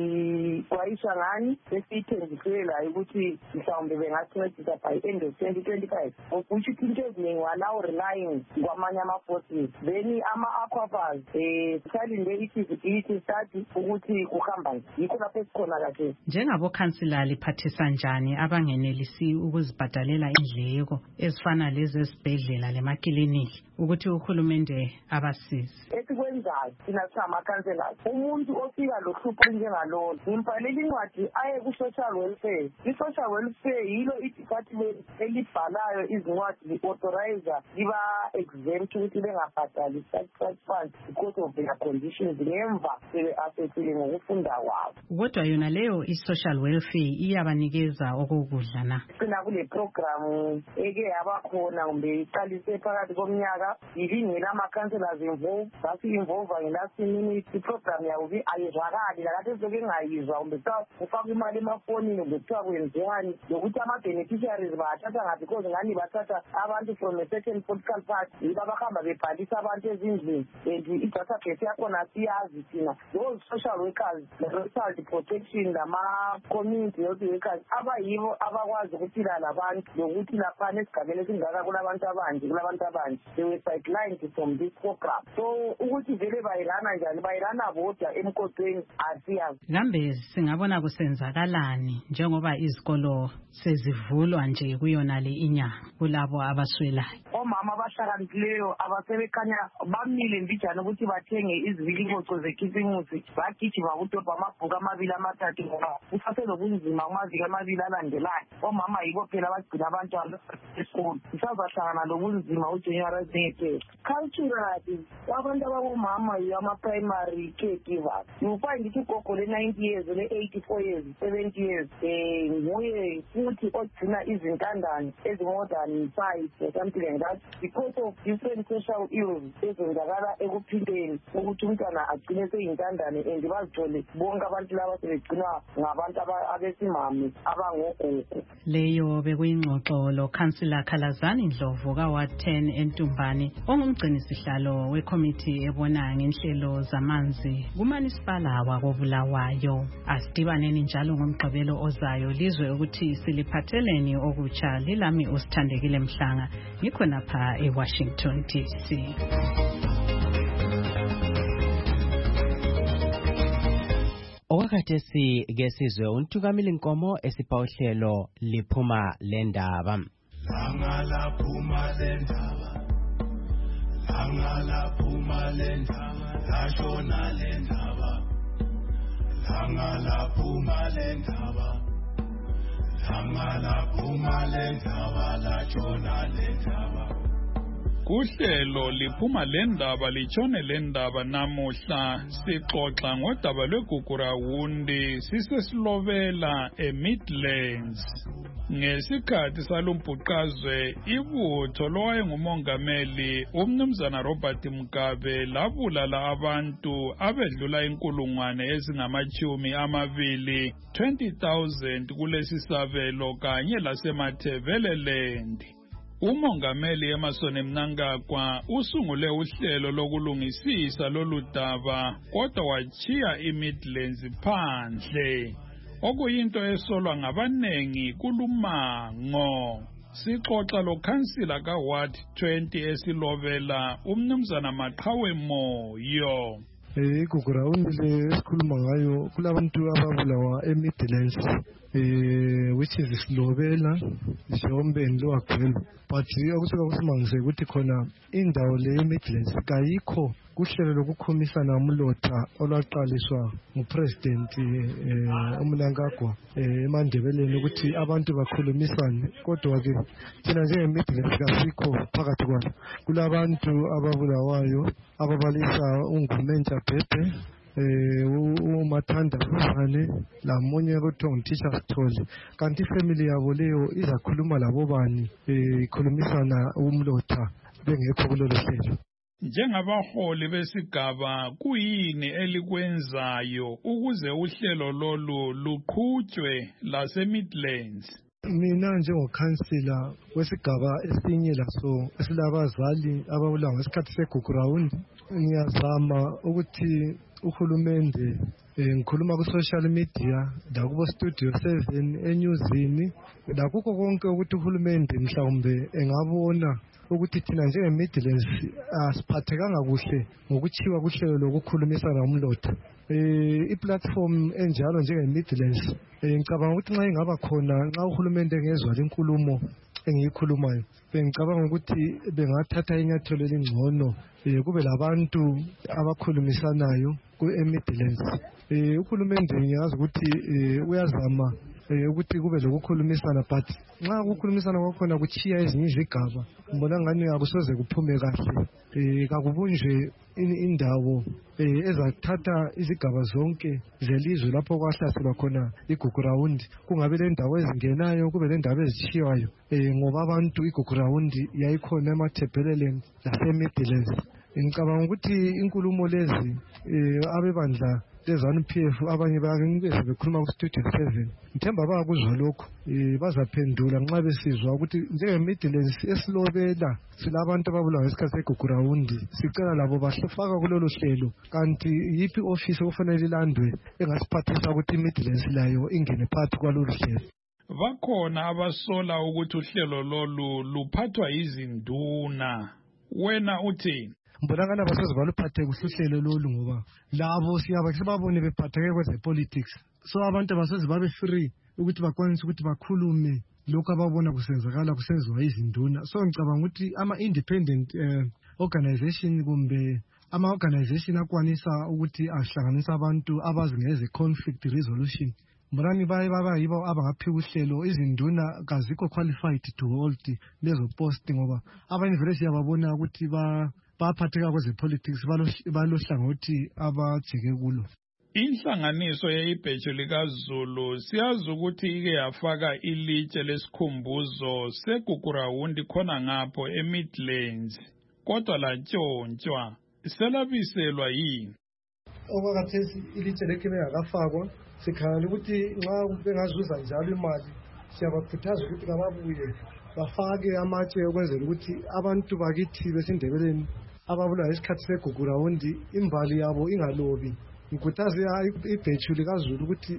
ikwayisha ngani esiyithenzisele layo ukuthi mhlawumbe bengasincedisa by end of 2025. Okusho ukuthi into eziningi walawo relying kwamanye ama-forces. Then ama-aquifers salinde i-feasibility study ukuthi kuhamba yikho lapho esikhona kahle. Njengabokhansila liphathisa njani abangenelisi ukuzibhadalela indleko ezifana lezi ezibhedlela lemakliniki ukuthi uhulumende abasize? Esikwenzayo thina singamakhansela, umuntu ofika lohlupho njengalolo ngimbhalela incwadi aye ku-social welfare. I-social welfare yilo i-department elibhalayo izincwadi li-authorizer liba-exempt ukuthi bengabhadali such funds because of their conditions ngemva sebe-affectile ngokufunda kwabo. Kodwa yona leyo i-social welfare iyabanikeza okokudla na? Sina kule program eke yabakhona kumbe iqalise phakathi komnyaka ibingela ama-councillors involved basi-involve nge-last minute. I-program yabo ayizwakali lakathi esoke ngayizwa kumbe kufaka imali emafonini kumbe kuthiwa kwenziwani lokuthi ama-beneficiaries bathatha ngaphi because ngani bathatha abantu from a certain political party yibo abahamba bebhalisa abantu ezindlini and i-database yakhona siyazi thina. Those social workers le-social protection lama-community health workers abayibo abakwazi ukuphila labantu lokuthi laphana esigabeni esingaka kulabantu abanje they were sidelined from this program. So ukuthi vele bayilana njani bayilana bodwa emkotweni asiyazi. Kambe singabona kusenzakalani njengoba izikolo sezivulwa nje kuyona le inyanga kulabo abaswelayo? Omama abahlakaniphileyo abasebekhanya bamile mbijana ukuthi bathenge izibiliboco zekhisimusi bagijima kudobha amabhuku amabili amathathu ngoba kusaselobunzima kumaviki amabili alandelayo. Omama yibo phela abagcina abantwana esikolo. Sisazahlangana lobunzima uJanuary zingephela. Culturally abantu abangomama ama-primary caregivers you find ukuthi ugogo le-90 years le-84 years 70 years nguye futhi ogcina izintandane ezimore than 5 or something like that because of different social ills ezenzakala ekuphileni ukuthi umntwana agcine seyintandane and bazithole bonke abantu laba sebegcinwa ngabantu abesimame abangogogo. Leyo bekuyingxoxo lo Councillor Khalazani Ndlovu ka-Ward 10 eNtumbane ongumgcinisihlalo wekomiti ebona ngenhlelo zamanzi kuManisipala wakoBulawayo. Asidibaneni njalo ngomgqibelo ozayo lizwe ukuthi siliphatheleni okutsha. Lilami uSithandekile Mhlanga ngikhona pha eWashington DC. Okwakhathesi ke sizwe uNtukamile Nkomo esipha uhlelo liphuma lendaba. Langa laphuma lendaba Langalaphuma lendaba lashona lendaba Langalaphuma lendaba Langalaphuma lendaba lashona lendaba Kuhlelo liphuma lendaba litshone lendaba namuhla sixoxa ngodaba lweGugurawundi sisesilobela eMidlands ngesikhathi salumbhuqazwe ibutho lowayengumongameli umnumzana Robert Mugabe labulala abantu abedlula inkulungwane ezingama-20 20,000 kulesi sabelo kanye lasemathebeleland. Umongameli Emmerson Mnangagwa usungule uhlelo lokulungisisa lolu daba kodwa wachiya iMidlands phandle okuyinto esolwa ngabanengi kulumango. Sixoxa lokhansila kaWard 20 esilobela umnumzana Maqhawe Moyo. Gugurawundi esikhuluma ngayo kulabantu ababulawa eMidlands which is Isilobela, Jombe and Lower Gwelo. But okusuka kusimangise ukuthi khona indawo le eMidlands kayikho kuhlelo lokukhomisana umlotha olwaqaliswa ngupresident uMnangagwa eMandebeleni ukuthi abantu bakhulumisane, kodwa ke thina njengeMidlands kasikho phakathi kwalo. Kulabantu ababulawayo ababalisa uNgumentsha Bhebhe uMathanda Fufane lamunye kuthiwa nguTeachers Thole, kanti ifamily yabo leyo izakhuluma labo bani ikhulumisana umlotha bengekho kulolu hlelo. Njengabaholi besigaba kuyini elikwenzayo ukuze uhlelo lolu luqhutshwe laseMidlands? Mina njengokhansila wesigaba esinye laso esilabazali ababulawa ngesikhathi segugurawundi ngiyazama ukuthi uhulumende ngikhuluma ku-social media lakubo Studio 7 eNewsini lakukho konke ukuthi uhulumende mhlawumbe engabona ukuthi thina njenge-Midlands asiphathekanga kuhle ngokuchiwa kuhlelo lokukhulumisana umlotha. I-platform enjalo njenge-Midlands ngicabanga ukuthi nxa ingaba khona nxa uhulumende engezwa lenkulumo engiyikhulumayo bengicabanga ukuthi bengathatha inyathelo elingcono kube labantu abakhulumisanayo ku-Midlands. Uhulumende ngiyazi ukuthi uyazama ukuthi kube lokukhulumisana, but nxa ukukhulumisana kwakhona kuchiya ezinye izigaba mbona ngani akusoze kuphume kahle. Kakubunjwe indawo ezathatha izigaba zonke zelizwe lapho kwahlaselwa khona igugurawundi, kungabe lendawo ezingenayo kube lendawo ezichiwayo ngoba abantu igugurawundi yayikhona emathebeleland laseMidlands. Ngicabanga ukuthi inkulumo lezi abebandla leZANU-PF abanye bayangibese bekhuluma ku-Studio 7 ngithemba bayakuzwa lokho bazaphendula nxa besizwa ukuthi njenge-Midlands esilobela silabantu ababulawa ngesikhathi segugurawundi sicela labo bahlefaka kulolu hlelo, kanti yiphi ofisi okufanele ilandwe engasiphathisa ukuthi iMidlands layo ingene phakathi kwalolu hlelo. Bakhona abasola ukuthi uhlelo lolu luphathwa izinduna, wena uthini? Mbonakala basoze baluphathe kuhle uhlelo lolu ngoba labo siyabe sibabone bephatheke kweze-politics, so abantu abasoze babe free ukuthi bakwanise ukuthi bakhulume lokhu ababona kusenzakala kusenziwa izinduna. So ngicabanga ukuthi ama-independent organization kumbe ama-organization akwanisa ukuthi ahlanganisa abantu abazi ngeze-conflict resolution mbonani baba yibo abangaphiwa uhlelo. Izinduna kazikho qualified to hold lezo post ngoba abanye vele siyababona ukuthi baphatheka kweze-politics balohlangothi abajike kulo. Inhlanganiso yeibhejo likaZulu siyazi ukuthi ike yafaka ilitshe lesikhumbuzo segugurawundi khona ngapho eMidlands, kodwa lantshontshwa selabiselwa yini? Okwakhathesi ilitshe lekhe bengakafakwa sikhala ukuthi nxa bengazuza njalo imali siyabakhuthaza ukuthi kababuye bafake amatshe ukwenzela ukuthi abantu bakithi besindebeleni ababulawa isikhathi segugurawundi imbali yabo ingalobi. Ngikhuthaze ibheju likaZulu ukuthi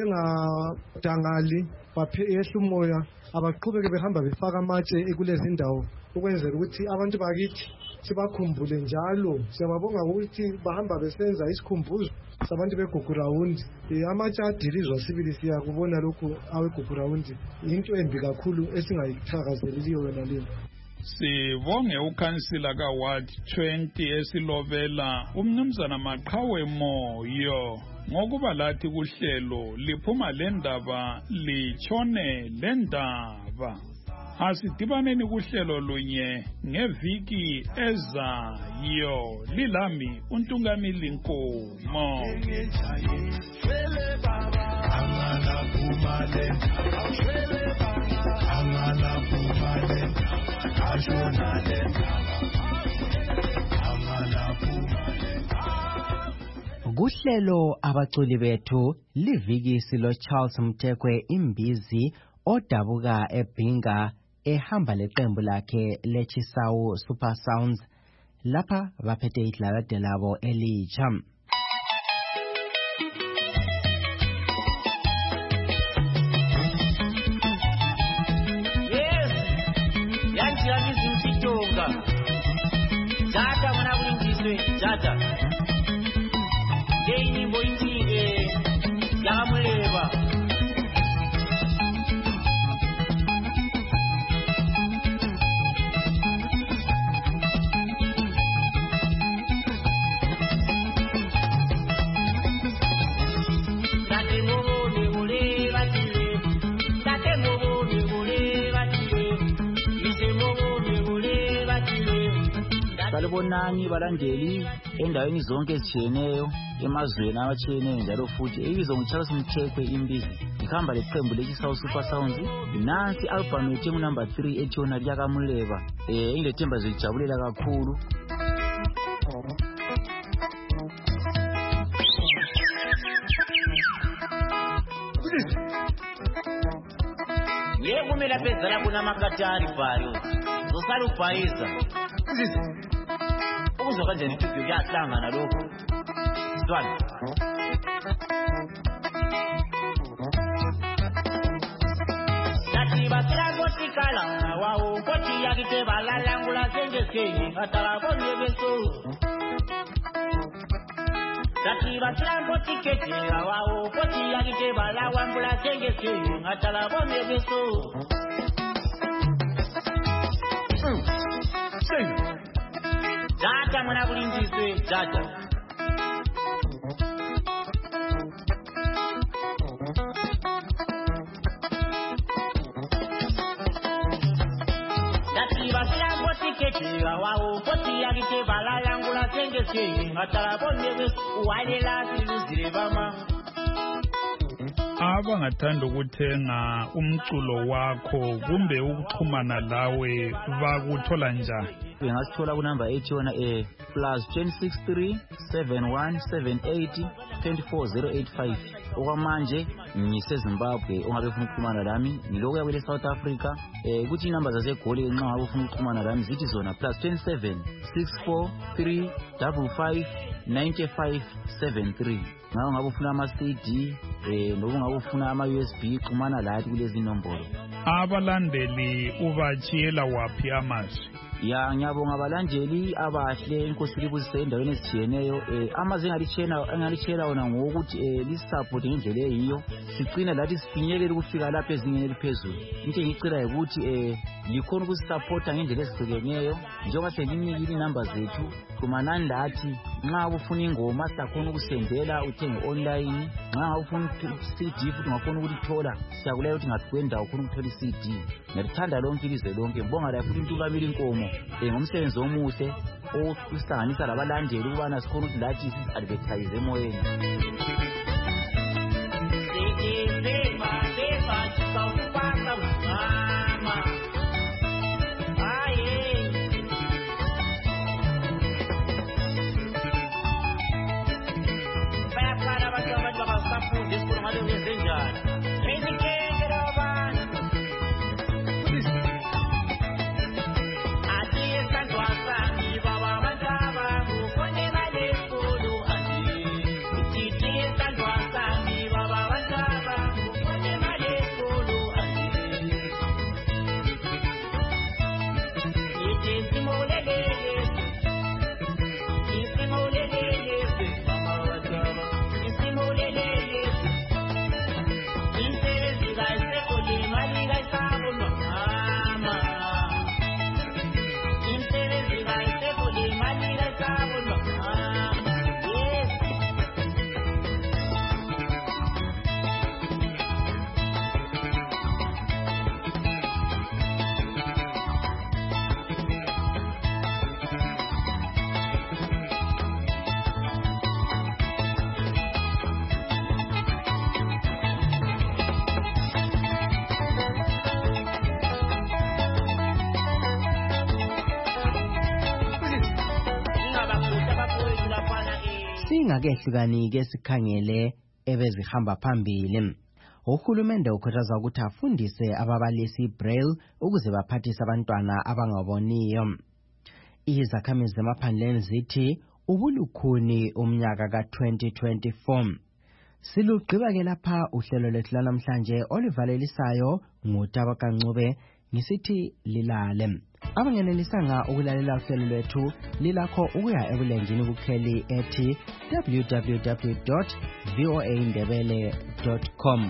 bengadangali yehle umoya abaqhubeke behamba befaka amatshe kulezi ndawo ukwenzela ukuthi abantu bakithi sibakhumbule njalo. Siyababonga ukuthi bahamba besenza isikhumbuzo sabantu begugurawundi. Amatshe adilizwa sibili siyakubona lokhu awegugurawundi into embi kakhulu esingayithakazeleliyo yona leyo. Sibonge ukhansila kaWard 20 esilobela umnumzana Maqhawe Moyo ngokuba lathi kuhlelo liphuma lendaba litshone lendaba. Asidibaneni kuhlelo lunye ngeviki ezayo. Lilami uNtungamili Nkomo. Kuhlelo abaculi bethu liviki silo Charles Mtekwe Imbizi odabuka eBhinga ehamba leqembu lakhe leChisawu Super Sounds lapha baphethe idlalade labo elitsha. Jata Dei bointi Yamuleva Salibonani balandeli endaweni zonke ezitshiyeneyo emazweni atshiyeneyo njalo futhi ibizo nguCharles Mtekwe Imbizi ikhamba leqembu leChisawu Super Sounds nansi album yethu number 3 etshona lyakamuleba ingilethemba zijabulela kakhulu. Yebo kumele phezela lapho namakatari bhayo zosala ubhayiza uzwa kanjani ukuthi kuyahlangana lokho Swana Nati batira botikala wao koti yakite balala ngula sengeseni atala bonye beso Nati batira botikete wao koti yakite balala ngula sengeseni atala bonye beso Jata mwana kulindizwe jata Dati basila ngoti keti wao koti yakite balala ngula sengesi Ngatala bonye uwalela siluzile bama Abangathanda ukuthenga umculo wakho kumbe ukuxhumana lawe bakuthola njani? Ngasithola ku number etshona +263 7178 24085 okwamanje ngiseZimbabwe ongabe ufuna ukuxhumana lami ngilokuya kwele South Africa kuthi inamba zasegoli nxa ngabe ufuna ukuxhumana lami zithi zona +27 643 55 9573 ngabe ngabe ufuna ama CD nobu ngabe ufuna ama USB xhumana lathi kulezi nombolo. Abalandeli ubachiyela waphi amazwi? Ya ngiyabonga abalandeli abahle inkosi libusise endaweni ezitshiyeneyo amazi engalitshela wona ngokuthi lisupport ngendlela eyiyo sicina lathi sifinyelele ukufika lapha ezingeni eliphezulu into engicela ukuthi likhona ukusupporta ngendlela ezihlukeneyo njengoba selinikile inamba zethu xumanani lathi nxa ufuna ingoma siyakhona ukusendela uthenge online nxa ufuna CD futhi ungafuna ukulithola siyakulaya ukuthi ngaphi kwendawo ufuna ukuthola iCD ngiyalithanda lonke ilizwe lonke ngibonga la futhi uNtungamili Nkomo ngomsebenzi omuhle okuhlanganisa labalandeli ukubana sikhona ukuthi lathi isi-advertise emoyeni. Singakehlukani-ke sikhangele ebezihamba phambili. Uhulumende ukhuthaza ukuthi afundise ababalisi Braille ukuze baphathise abantwana abangaboniyo. Izakhamizi zemaphandleni zithi ubulukhuni umnyaka ka-2024. Silugqiba-ke lapha uhlelo lwethu lanamhlanje olivalelisayo nguTabaka Ncube ngisithi lilale. Abangenelisanga ukulalela uhlelo lwethu lilakho ukuya ebulenjini kukheli ethi www.voaindebele.com.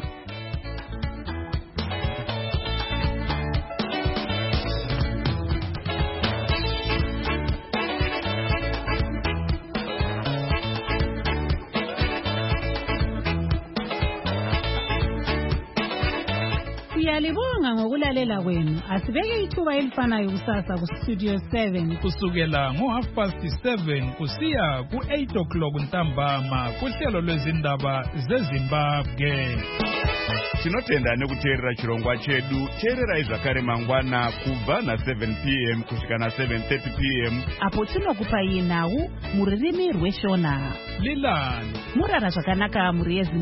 Siyalibonga ngokulalela kwenu. Asibeke ithuba elifanayo kusasa ku-Studio 7 kusukela ngo7:30 kusiya ku8 ntambama kuhlelo lwezindaba zeZimbabwe. Tinotenda nekuteerera chirongwa chedu. Teererai zvakare mangwana kubva na7 p.m. kusvika na7:30 p.m. apo tinokupai nhau muririmi rweshona. Lilani Murara zvakanaka muri